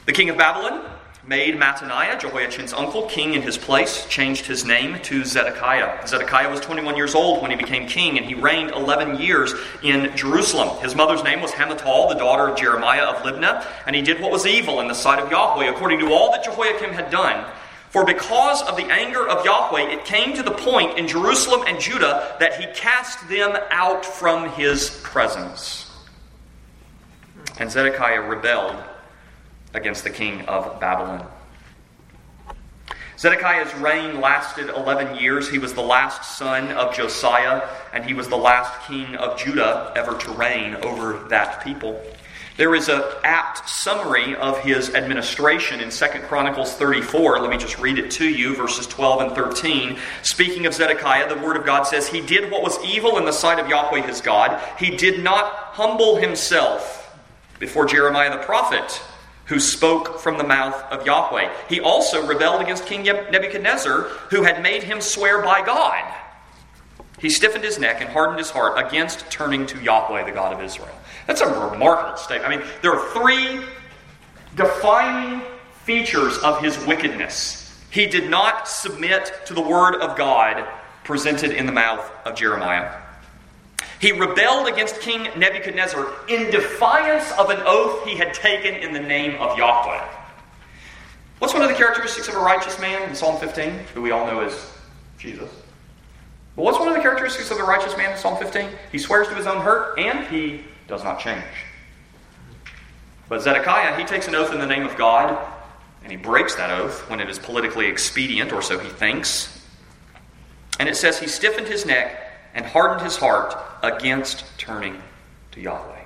The king of Babylon made Mattaniah, Jehoiachin's uncle, king in his place, changed his name to Zedekiah. Zedekiah was 21 years old when he became king, and he reigned 11 years in Jerusalem. His mother's name was Hamutal, the daughter of Jeremiah of Libnah, and he did what was evil in the sight of Yahweh, according to all that Jehoiakim had done. For because of the anger of Yahweh, it came to the point in Jerusalem and Judah that he cast them out from his presence. And Zedekiah rebelled against the king of Babylon. Zedekiah's reign lasted 11 years. He was the last son of Josiah, and he was the last king of Judah ever to reign over that people. There is an apt summary of his administration in 2 Chronicles 34. Let me just read it to you, verses 12 and 13. Speaking of Zedekiah, the word of God says, "He did what was evil in the sight of Yahweh his God. He did not humble himself before Jeremiah the prophet, who spoke from the mouth of Yahweh. He also rebelled against King Nebuchadnezzar, who had made him swear by God. He stiffened his neck and hardened his heart against turning to Yahweh, the God of Israel." That's a remarkable statement. I mean, there are three defining features of his wickedness. He did not submit to the word of God presented in the mouth of Jeremiah. He rebelled against King Nebuchadnezzar in defiance of an oath he had taken in the name of Yahweh. What's one of the characteristics of a righteous man in Psalm 15, who we all know as Jesus? But what's one of the characteristics of the righteous man in Psalm 15? He swears to his own hurt, and he does not change. But Zedekiah, he takes an oath in the name of God, and he breaks that oath when it is politically expedient, or so he thinks. And it says he stiffened his neck and hardened his heart against turning to Yahweh.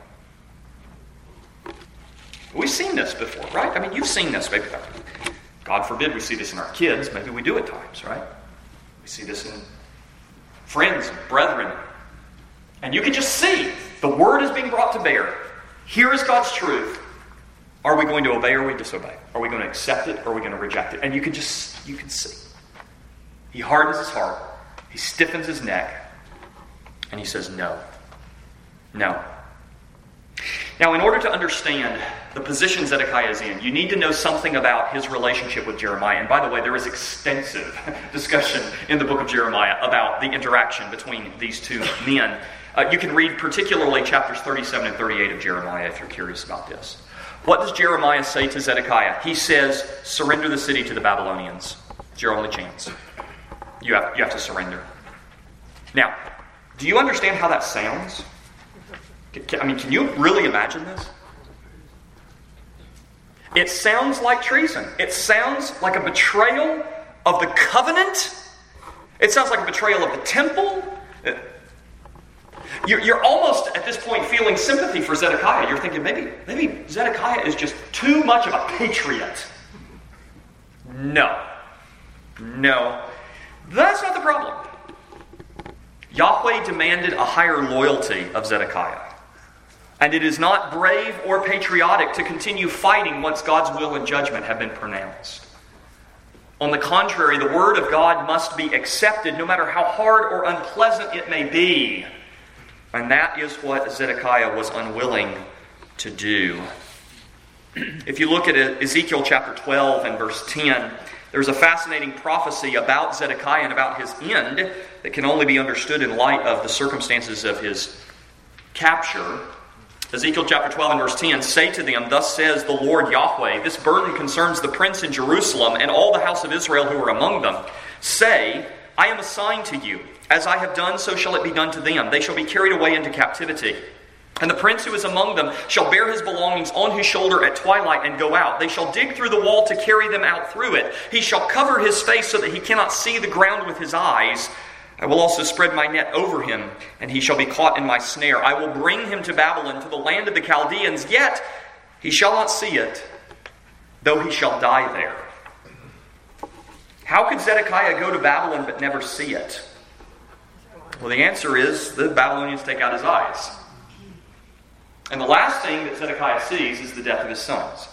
We've seen this before, right? I mean, you've seen this. Maybe, God forbid we see this in our kids. Maybe we do at times, right? We see this in friends, brethren. And you can just see the word is being brought to bear. Here is God's truth. Are we going to obey or are we disobey? Are we going to accept it or are we going to reject it? And you can see. He hardens his heart. He stiffens his neck. And he says, no. No. Now, in order to understand the position Zedekiah is in, you need to know something about his relationship with Jeremiah. And by the way, there is extensive discussion in the book of Jeremiah about the interaction between these two men. You can read particularly chapters 37 and 38 of Jeremiah if you're curious about this. What does Jeremiah say to Zedekiah? He says, surrender the city to the Babylonians. It's your only chance. You have to surrender. Now, do you understand how that sounds? Can you really imagine this? It sounds like treason. It sounds like a betrayal of the covenant. It sounds like a betrayal of the temple. You're almost at this point feeling sympathy for Zedekiah. You're thinking maybe Zedekiah is just too much of a patriot. No. That's not the problem. Yahweh demanded a higher loyalty of Zedekiah. And it is not brave or patriotic to continue fighting once God's will and judgment have been pronounced. On the contrary, the word of God must be accepted no matter how hard or unpleasant it may be. And that is what Zedekiah was unwilling to do. If you look at Ezekiel chapter 12 and verse 10, there's a fascinating prophecy about Zedekiah and about his end that can only be understood in light of the circumstances of his capture. Ezekiel chapter 12 and verse 10, say to them, thus says the Lord Yahweh, this burden concerns the prince in Jerusalem and all the house of Israel who are among them. Say, I am assigned to you. As I have done, so shall it be done to them. They shall be carried away into captivity. And the prince who is among them shall bear his belongings on his shoulder at twilight and go out. They shall dig through the wall to carry them out through it. He shall cover his face so that he cannot see the ground with his eyes. I will also spread my net over him, and he shall be caught in my snare. I will bring him to Babylon, to the land of the Chaldeans, yet he shall not see it, though he shall die there. How could Zedekiah go to Babylon but never see it? Well, the answer is the Babylonians take out his eyes. And the last thing that Zedekiah sees is the death of his sons.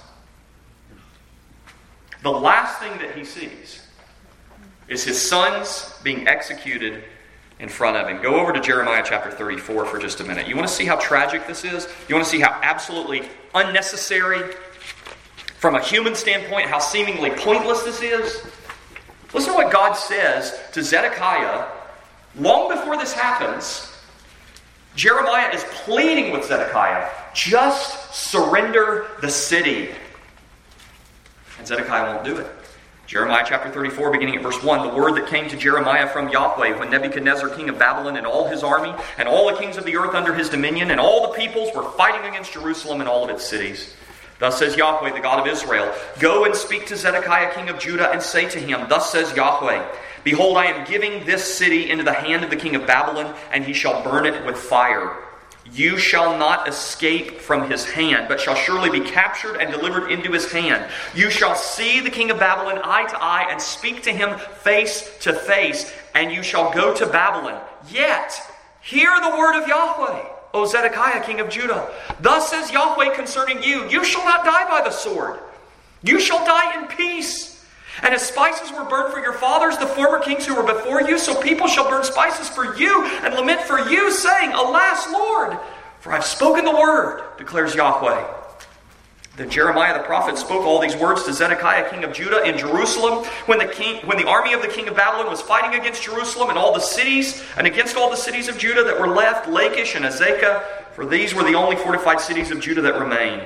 The last thing that he sees is his sons being executed in front of him. Go over to Jeremiah chapter 34 for just a minute. You want to see how tragic this is? You want to see how absolutely unnecessary From a human standpoint, how seemingly pointless this is. Listen to what God says to Zedekiah long before this happens. Jeremiah is pleading with Zedekiah, just surrender the city. And Zedekiah won't do it. Jeremiah chapter 34, beginning at verse 1, the word that came to Jeremiah from Yahweh when Nebuchadnezzar, king of Babylon, and all his army, and all the kings of the earth under his dominion, and all the peoples were fighting against Jerusalem and all of its cities. Thus says Yahweh, the God of Israel, go and speak to Zedekiah, king of Judah, and say to him, thus says Yahweh, behold, I am giving this city into the hand of the king of Babylon, and he shall burn it with fire. You shall not escape from his hand, but shall surely be captured and delivered into his hand. You shall see the king of Babylon eye to eye, and speak to him face to face, and you shall go to Babylon. Yet, hear the word of Yahweh, O Zedekiah, king of Judah. Thus says Yahweh concerning you, you shall not die by the sword. You shall die in peace. And as spices were burned for your fathers, the former kings who were before you, so people shall burn spices for you and lament for you, saying, alas, Lord, for I have spoken the word, declares Yahweh. Then Jeremiah the prophet spoke all these words to Zedekiah, king of Judah, in Jerusalem, when the army of the king of Babylon was fighting against Jerusalem and all the cities, and against all the cities of Judah that were left, Lachish and Azekah, for these were the only fortified cities of Judah that remained.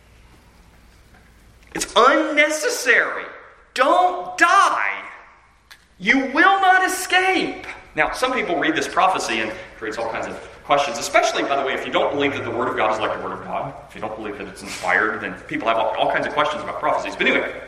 It's unnecessary. Don't die. You will not escape. Now, some people read this prophecy and creates all kinds of questions, especially, by the way, if you don't believe that the Word of God is like the Word of God. If you don't believe that it's inspired, then people have all kinds of questions about prophecies. But anyway,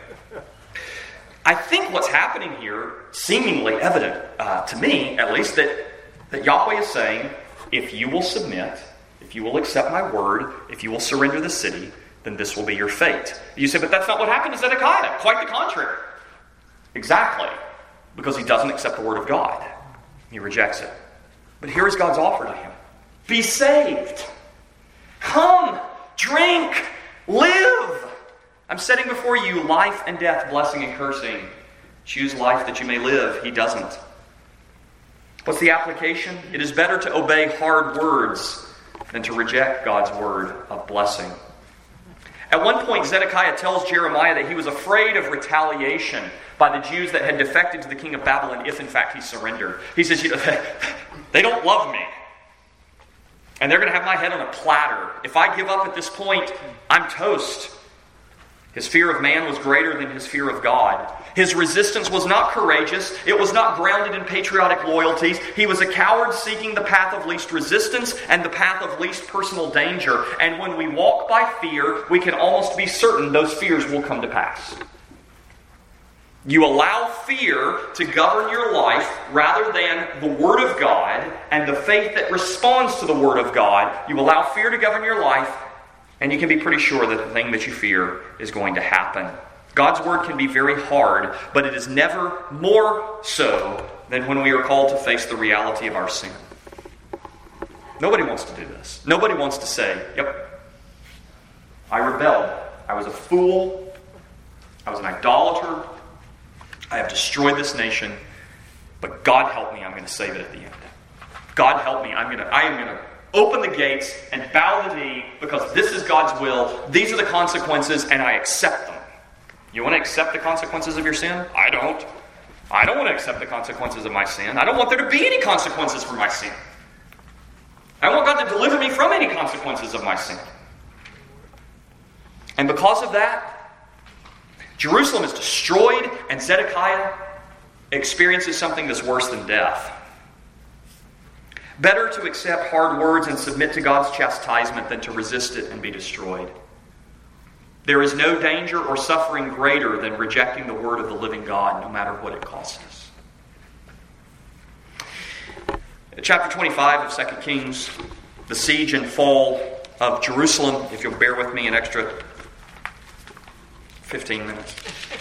I think what's happening here, seemingly evident to me, at least, that Yahweh is saying, if you will submit, if you will accept my word, if you will surrender the city, then this will be your fate. You say, but that's not what happened to Zedekiah. Quite the contrary. Exactly. Because he doesn't accept the word of God. He rejects it. But here is God's offer to him. Be saved. Come, drink, live. I'm setting before you life and death, blessing and cursing. Choose life that you may live. He doesn't. What's the application? It is better to obey hard words than to reject God's word of blessing. At one point, Zedekiah tells Jeremiah that he was afraid of retaliation by the Jews that had defected to the king of Babylon if, in fact, he surrendered. He says, they don't love me. And they're going to have my head on a platter. If I give up at this point, I'm toast. His fear of man was greater than his fear of God. His resistance was not courageous. It was not grounded in patriotic loyalties. He was a coward seeking the path of least resistance and the path of least personal danger. And when we walk by fear, we can almost be certain those fears will come to pass. You allow fear to govern your life rather than the Word of God and the faith that responds to the Word of God. You allow fear to govern your life, and you can be pretty sure that the thing that you fear is going to happen. God's Word can be very hard, but it is never more so than when we are called to face the reality of our sin. Nobody wants to do this. Nobody wants to say, yep, I rebelled. I was a fool. I was an idolater. I have destroyed this nation, but God help me, I'm going to save it at the end. God help me, I am going to open the gates and bow the knee because this is God's will. These are the consequences, and I accept them. You want to accept the consequences of your sin? I don't. I don't want to accept the consequences of my sin. I don't want there to be any consequences for my sin. I want God to deliver me from any consequences of my sin. And because of that, Jerusalem is destroyed, and Zedekiah experiences something that's worse than death. Better to accept hard words and submit to God's chastisement than to resist it and be destroyed. There is no danger or suffering greater than rejecting the word of the living God, no matter what it costs us. Chapter 25 of 2 Kings, the siege and fall of Jerusalem. If you'll bear with me an extra 15 minutes.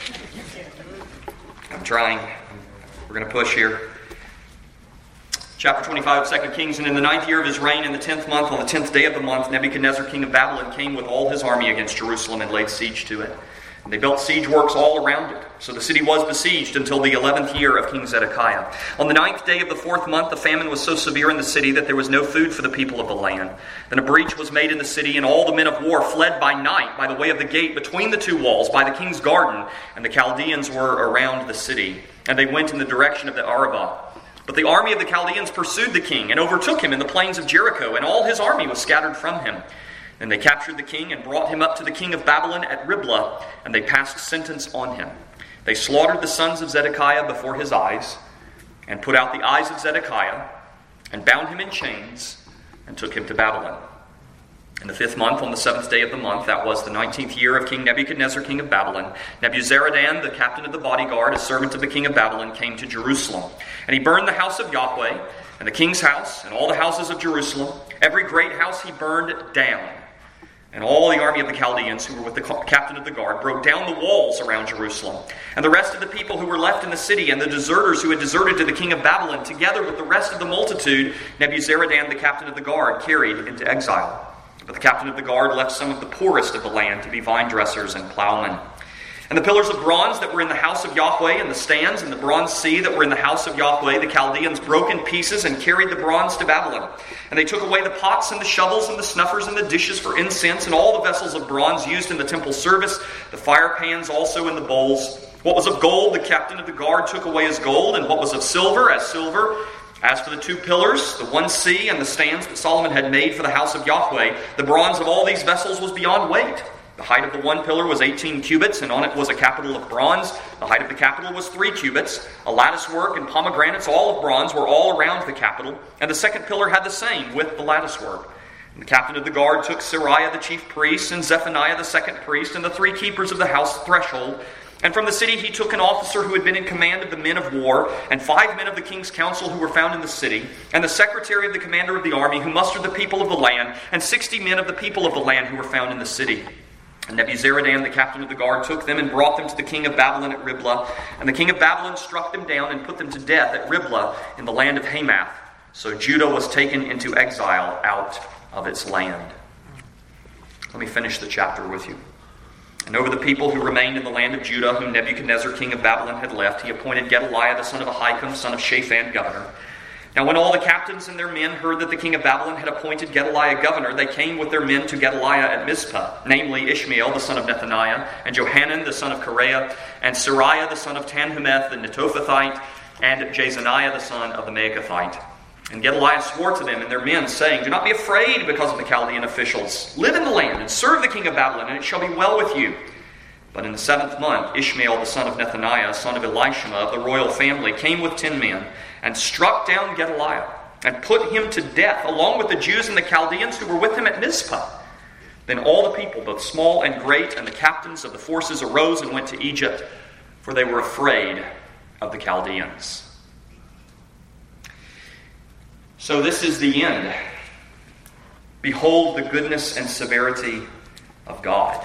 I'm trying. We're going to push here. Chapter 25 of 2 Kings, and in the 9th year of his reign, in the 10th month, on the 10th day of the month, Nebuchadnezzar, king of Babylon, came with all his army against Jerusalem and laid siege to it. And they built siege works all around it. So the city was besieged until the 11th year of King Zedekiah. On the 9th day of the 4th month, the famine was so severe in the city that there was no food for the people of the land. Then a breach was made in the city, and all the men of war fled by night by the way of the gate between the two walls, by the king's garden, and the Chaldeans were around the city. And they went in the direction of the Arabah. But the army of the Chaldeans pursued the king and overtook him in the plains of Jericho, and all his army was scattered from him. And they captured the king and brought him up to the king of Babylon at Riblah, and they passed sentence on him. They slaughtered the sons of Zedekiah before his eyes, and put out the eyes of Zedekiah, and bound him in chains, and took him to Babylon. In the 5th month, on the 7th day of the month, that was the 19th year of King Nebuchadnezzar, king of Babylon, Nebuzaradan, the captain of the bodyguard, a servant of the king of Babylon, came to Jerusalem. And he burned the house of Yahweh, and the king's house, and all the houses of Jerusalem. Every great house he burned down. And all the army of the Chaldeans who were with the captain of the guard broke down the walls around Jerusalem. And the rest of the people who were left in the city and the deserters who had deserted to the king of Babylon, together with the rest of the multitude, Nebuzaradan, the captain of the guard, carried into exile. But the captain of the guard left some of the poorest of the land to be vine dressers and plowmen. And the pillars of bronze that were in the house of Yahweh, and the stands and the bronze sea that were in the house of Yahweh, the Chaldeans broke in pieces and carried the bronze to Babylon. And they took away the pots and the shovels and the snuffers and the dishes for incense, and all the vessels of bronze used in the temple service, the fire pans also and the bowls. What was of gold, the captain of the guard took away as gold, and what was of silver, as silver. As for the 2 pillars, the one sea, and the stands that Solomon had made for the house of Yahweh, the bronze of all these vessels was beyond weight. The height of the one pillar was 18 cubits, and on it was a capital of bronze. The height of the capital was 3 cubits. A lattice work and pomegranates, all of bronze, were all around the capital. And the second pillar had the same with the lattice work. And the captain of the guard took Sariah the chief priest, and Zephaniah the second priest, and the 3 keepers of the house threshold. And from the city he took an officer who had been in command of the men of war, and 5 men of the king's council who were found in the city, and the secretary of the commander of the army who mustered the people of the land, and 60 men of the people of the land who were found in the city. And Nebuzaradan, the captain of the guard, took them and brought them to the king of Babylon at Riblah. And the king of Babylon struck them down and put them to death at Riblah in the land of Hamath. So Judah was taken into exile out of its land. Let me finish the chapter with you. And over the people who remained in the land of Judah, whom Nebuchadnezzar, king of Babylon, had left, he appointed Gedaliah, the son of Ahikam, son of Shaphan, governor. Now when all the captains and their men heard that the king of Babylon had appointed Gedaliah governor, they came with their men to Gedaliah at Mizpah, namely Ishmael the son of Nethaniah, and Johanan the son of Kareah, and Sariah the son of Tanhumeth the Netophathite, and Jezaniah the son of the Maacathite. And Gedaliah swore to them and their men, saying, "Do not be afraid because of the Chaldean officials. Live in the land and serve the king of Babylon, and it shall be well with you." But in the 7th month, Ishmael the son of Nethaniah, son of Elishama of the royal family, came with 10 men, and struck down Gedaliah, and put him to death, along with the Jews and the Chaldeans who were with him at Mizpah. Then all the people, both small and great, and the captains of the forces arose and went to Egypt, for they were afraid of the Chaldeans. So this is the end. Behold the goodness and severity of God.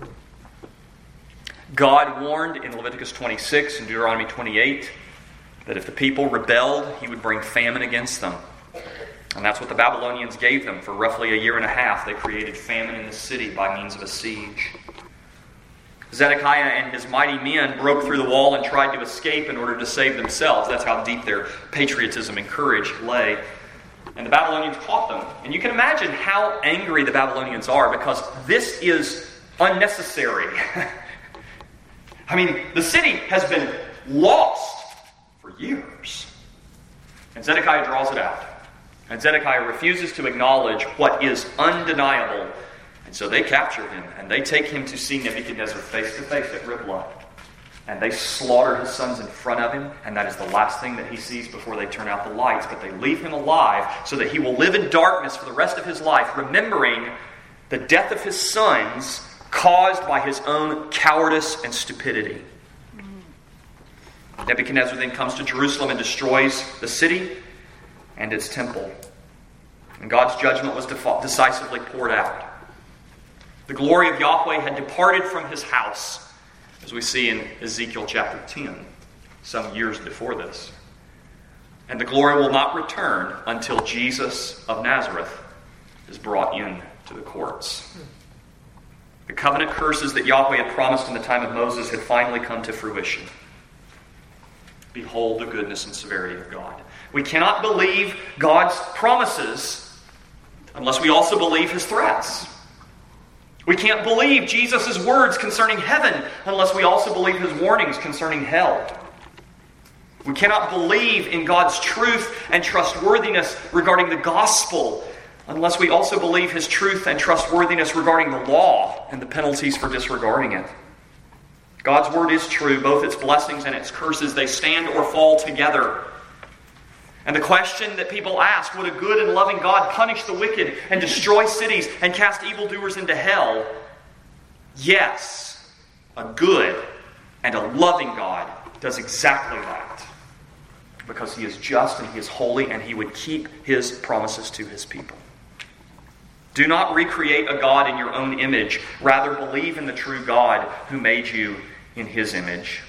God warned in Leviticus 26 and Deuteronomy 28 that if the people rebelled, he would bring famine against them. And that's what the Babylonians gave them. For roughly a year and a half, they created famine in the city by means of a siege. Zedekiah and his mighty men broke through the wall and tried to escape in order to save themselves. That's how deep their patriotism and courage lay. And the Babylonians caught them. And you can imagine how angry the Babylonians are, because this is unnecessary. I mean, the city has been lost for years. And Zedekiah draws it out. And Zedekiah refuses to acknowledge what is undeniable. And so they capture him, and they take him to see Nebuchadnezzar face to face at Riblah. And they slaughter his sons in front of him, and that is the last thing that he sees before they turn out the lights. But they leave him alive so that he will live in darkness for the rest of his life, remembering the death of his sons caused by his own cowardice and stupidity. Nebuchadnezzar then comes to Jerusalem and destroys the city and its temple. And God's judgment was decisively poured out. The glory of Yahweh had departed from his house, as we see in Ezekiel chapter 10, some years before this. And the glory will not return until Jesus of Nazareth is brought in to the courts. The covenant curses that Yahweh had promised in the time of Moses had finally come to fruition. Behold the goodness and severity of God. We cannot believe God's promises unless we also believe His threats. We can't believe Jesus' words concerning heaven unless we also believe His warnings concerning hell. We cannot believe in God's truth and trustworthiness regarding the gospel unless we also believe His truth and trustworthiness regarding the law and the penalties for disregarding it. God's word is true, both its blessings and its curses, they stand or fall together. And the question that people ask, would a good and loving God punish the wicked and destroy cities and cast evildoers into hell? Yes, a good and a loving God does exactly that. Because He is just and He is holy and He would keep His promises to His people. Do not recreate a God in your own image. Rather, believe in the true God who made you in His image.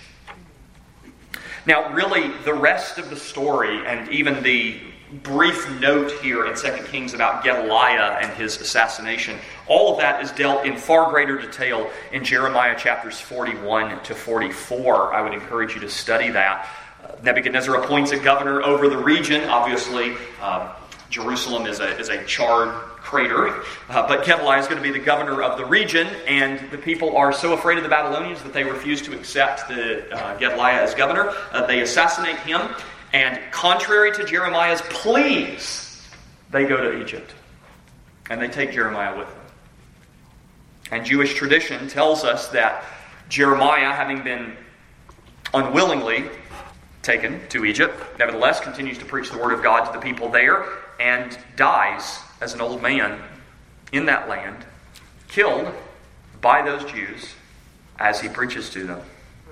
Now, really, the rest of the story and even the brief note here in 2 Kings about Gedaliah and his assassination, all of that is dealt in far greater detail in Jeremiah chapters 41 to 44. I would encourage you to study that. Nebuchadnezzar appoints a governor over the region. Obviously, Jerusalem is a charred crater, but Gedaliah is going to be the governor of the region, and the people are so afraid of the Babylonians that they refuse to accept Gedaliah as governor. They assassinate him, and contrary to Jeremiah's pleas, they go to Egypt, and they take Jeremiah with them. And Jewish tradition tells us that Jeremiah, having been unwillingly taken to Egypt, nevertheless continues to preach the word of God to the people there, and dies as an old man in that land, killed by those Jews as he preaches to them.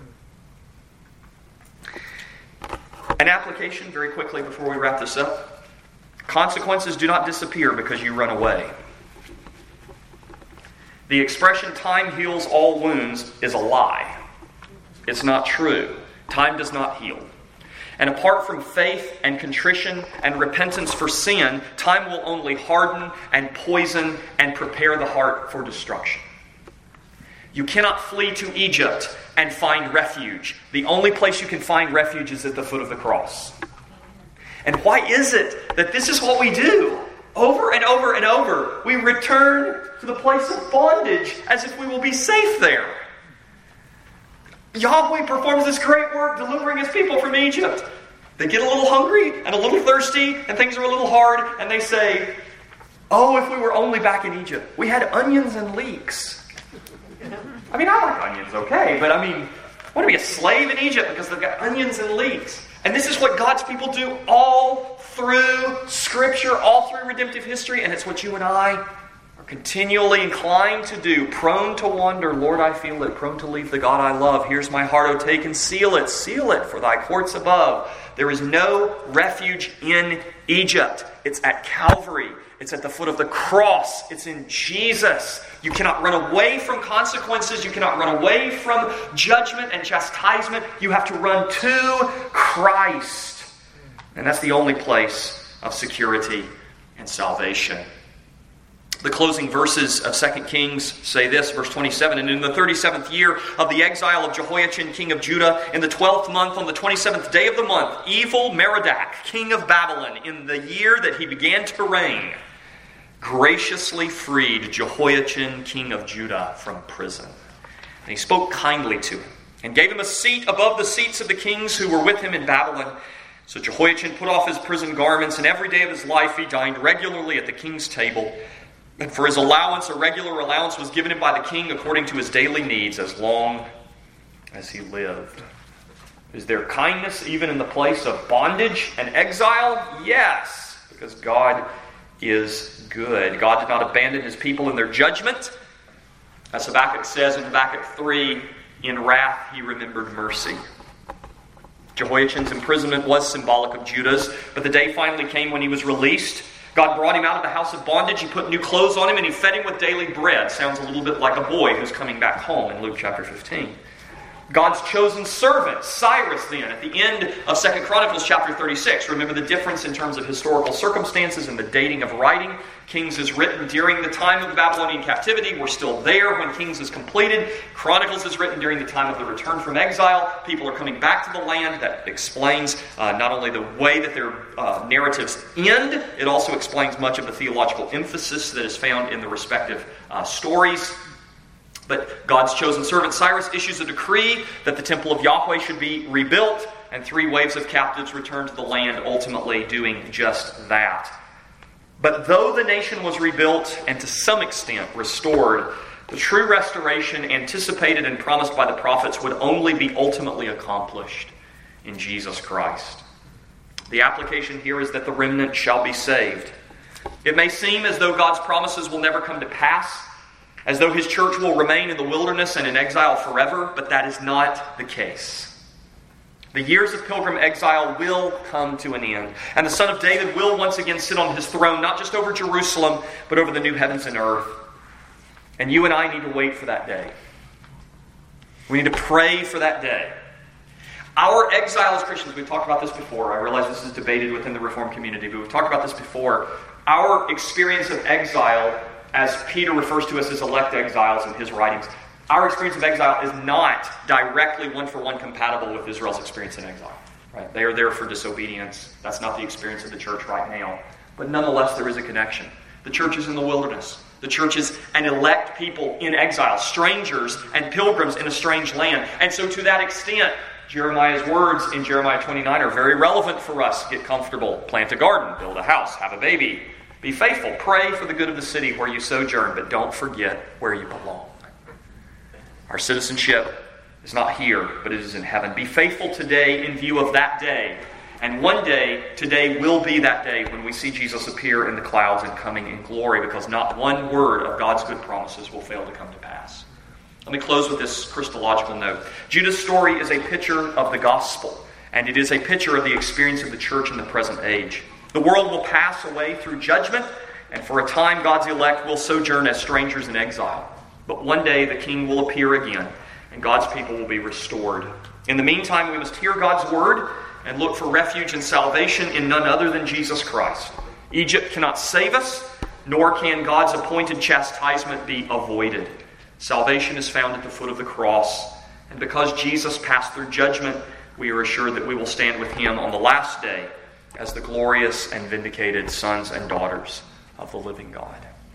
An application very quickly before we wrap this up. Consequences do not disappear because you run away. The expression time heals all wounds is a lie. It's not true. Time does not heal. And apart from faith and contrition and repentance for sin, time will only harden and poison and prepare the heart for destruction. You cannot flee to Egypt and find refuge. The only place you can find refuge is at the foot of the cross. And why is it that this is what we do? Over and over and over, we return to the place of bondage as if we will be safe there. Yahweh performs this great work delivering His people from Egypt. They get a little hungry and a little thirsty and things are a little hard and they say, oh, if we were only back in Egypt. We had onions and leeks. I mean, I like onions, okay, but I mean, I want to be a slave in Egypt because they've got onions and leeks. And this is what God's people do all through Scripture, all through redemptive history, and it's what you and I continually inclined to do, prone to wander. Lord, I feel it, prone to leave the God I love. Here's my heart, O take and seal it for thy courts above. There is no refuge in Egypt. It's at Calvary. It's at the foot of the cross. It's in Jesus. You cannot run away from consequences. You cannot run away from judgment and chastisement. You have to run to Christ. And that's the only place of security and salvation. The closing verses of 2 Kings say this, verse 27, and in the 37th year of the exile of Jehoiachin, king of Judah, in the 12th month, on the 27th day of the month, evil Merodach, king of Babylon, in the year that he began to reign, graciously freed Jehoiachin, king of Judah, from prison. And he spoke kindly to him, and gave him a seat above the seats of the kings who were with him in Babylon. So Jehoiachin put off his prison garments, and every day of his life he dined regularly at the king's table. And for his allowance, a regular allowance was given him by the king according to his daily needs, as long as he lived. Is there kindness even in the place of bondage and exile? Yes, because God is good. God did not abandon His people in their judgment. As Habakkuk says in Habakkuk 3, in wrath He remembered mercy. Jehoiachin's imprisonment was symbolic of Judah's, but the day finally came when he was released. God brought him out of the house of bondage. He put new clothes on him and He fed him with daily bread. Sounds a little bit like a boy who's coming back home in Luke chapter 15. God's chosen servant, Cyrus, then, at the end of 2 Chronicles chapter 36. Remember the difference in terms of historical circumstances and the dating of writing. Kings is written during the time of the Babylonian captivity. We're still there when Kings is completed. Chronicles is written during the time of the return from exile. People are coming back to the land. That explains not only the way that their narratives end, it also explains much of the theological emphasis that is found in the respective stories. But God's chosen servant Cyrus issues a decree that the temple of Yahweh should be rebuilt, and 3 waves of captives returned to the land, ultimately doing just that. But though the nation was rebuilt and to some extent restored, the true restoration anticipated and promised by the prophets would only be ultimately accomplished in Jesus Christ. The application here is that the remnant shall be saved. It may seem as though God's promises will never come to pass, as though His church will remain in the wilderness and in exile forever, but that is not the case. The years of pilgrim exile will come to an end, and the Son of David will once again sit on His throne, not just over Jerusalem, but over the new heavens and earth. And you and I need to wait for that day. We need to pray for that day. Our exile as Christians, we've talked about this before. I realize this is debated within the Reformed community, but we've talked about this before. Our experience of exile, as Peter refers to us as elect exiles in his writings, our experience of exile is not directly one-for-one compatible with Israel's experience in exile. Right? They are there for disobedience. That's not the experience of the church right now. But nonetheless, there is a connection. The church is in the wilderness. The church is an elect people in exile, strangers and pilgrims in a strange land. And so to that extent, Jeremiah's words in Jeremiah 29 are very relevant for us. Get comfortable, plant a garden, build a house, have a baby. Be faithful. Pray for the good of the city where you sojourn, but don't forget where you belong. Our citizenship is not here, but it is in heaven. Be faithful today in view of that day. And one day, today will be that day when we see Jesus appear in the clouds and coming in glory, because not one word of God's good promises will fail to come to pass. Let me close with this Christological note. Judah's story is a picture of the gospel, and it is a picture of the experience of the church in the present age. The world will pass away through judgment, and for a time God's elect will sojourn as strangers in exile. But one day the King will appear again, and God's people will be restored. In the meantime, we must hear God's word and look for refuge and salvation in none other than Jesus Christ. Egypt cannot save us, nor can God's appointed chastisement be avoided. Salvation is found at the foot of the cross, and because Jesus passed through judgment, we are assured that we will stand with Him on the last day as the glorious and vindicated sons and daughters of the living God.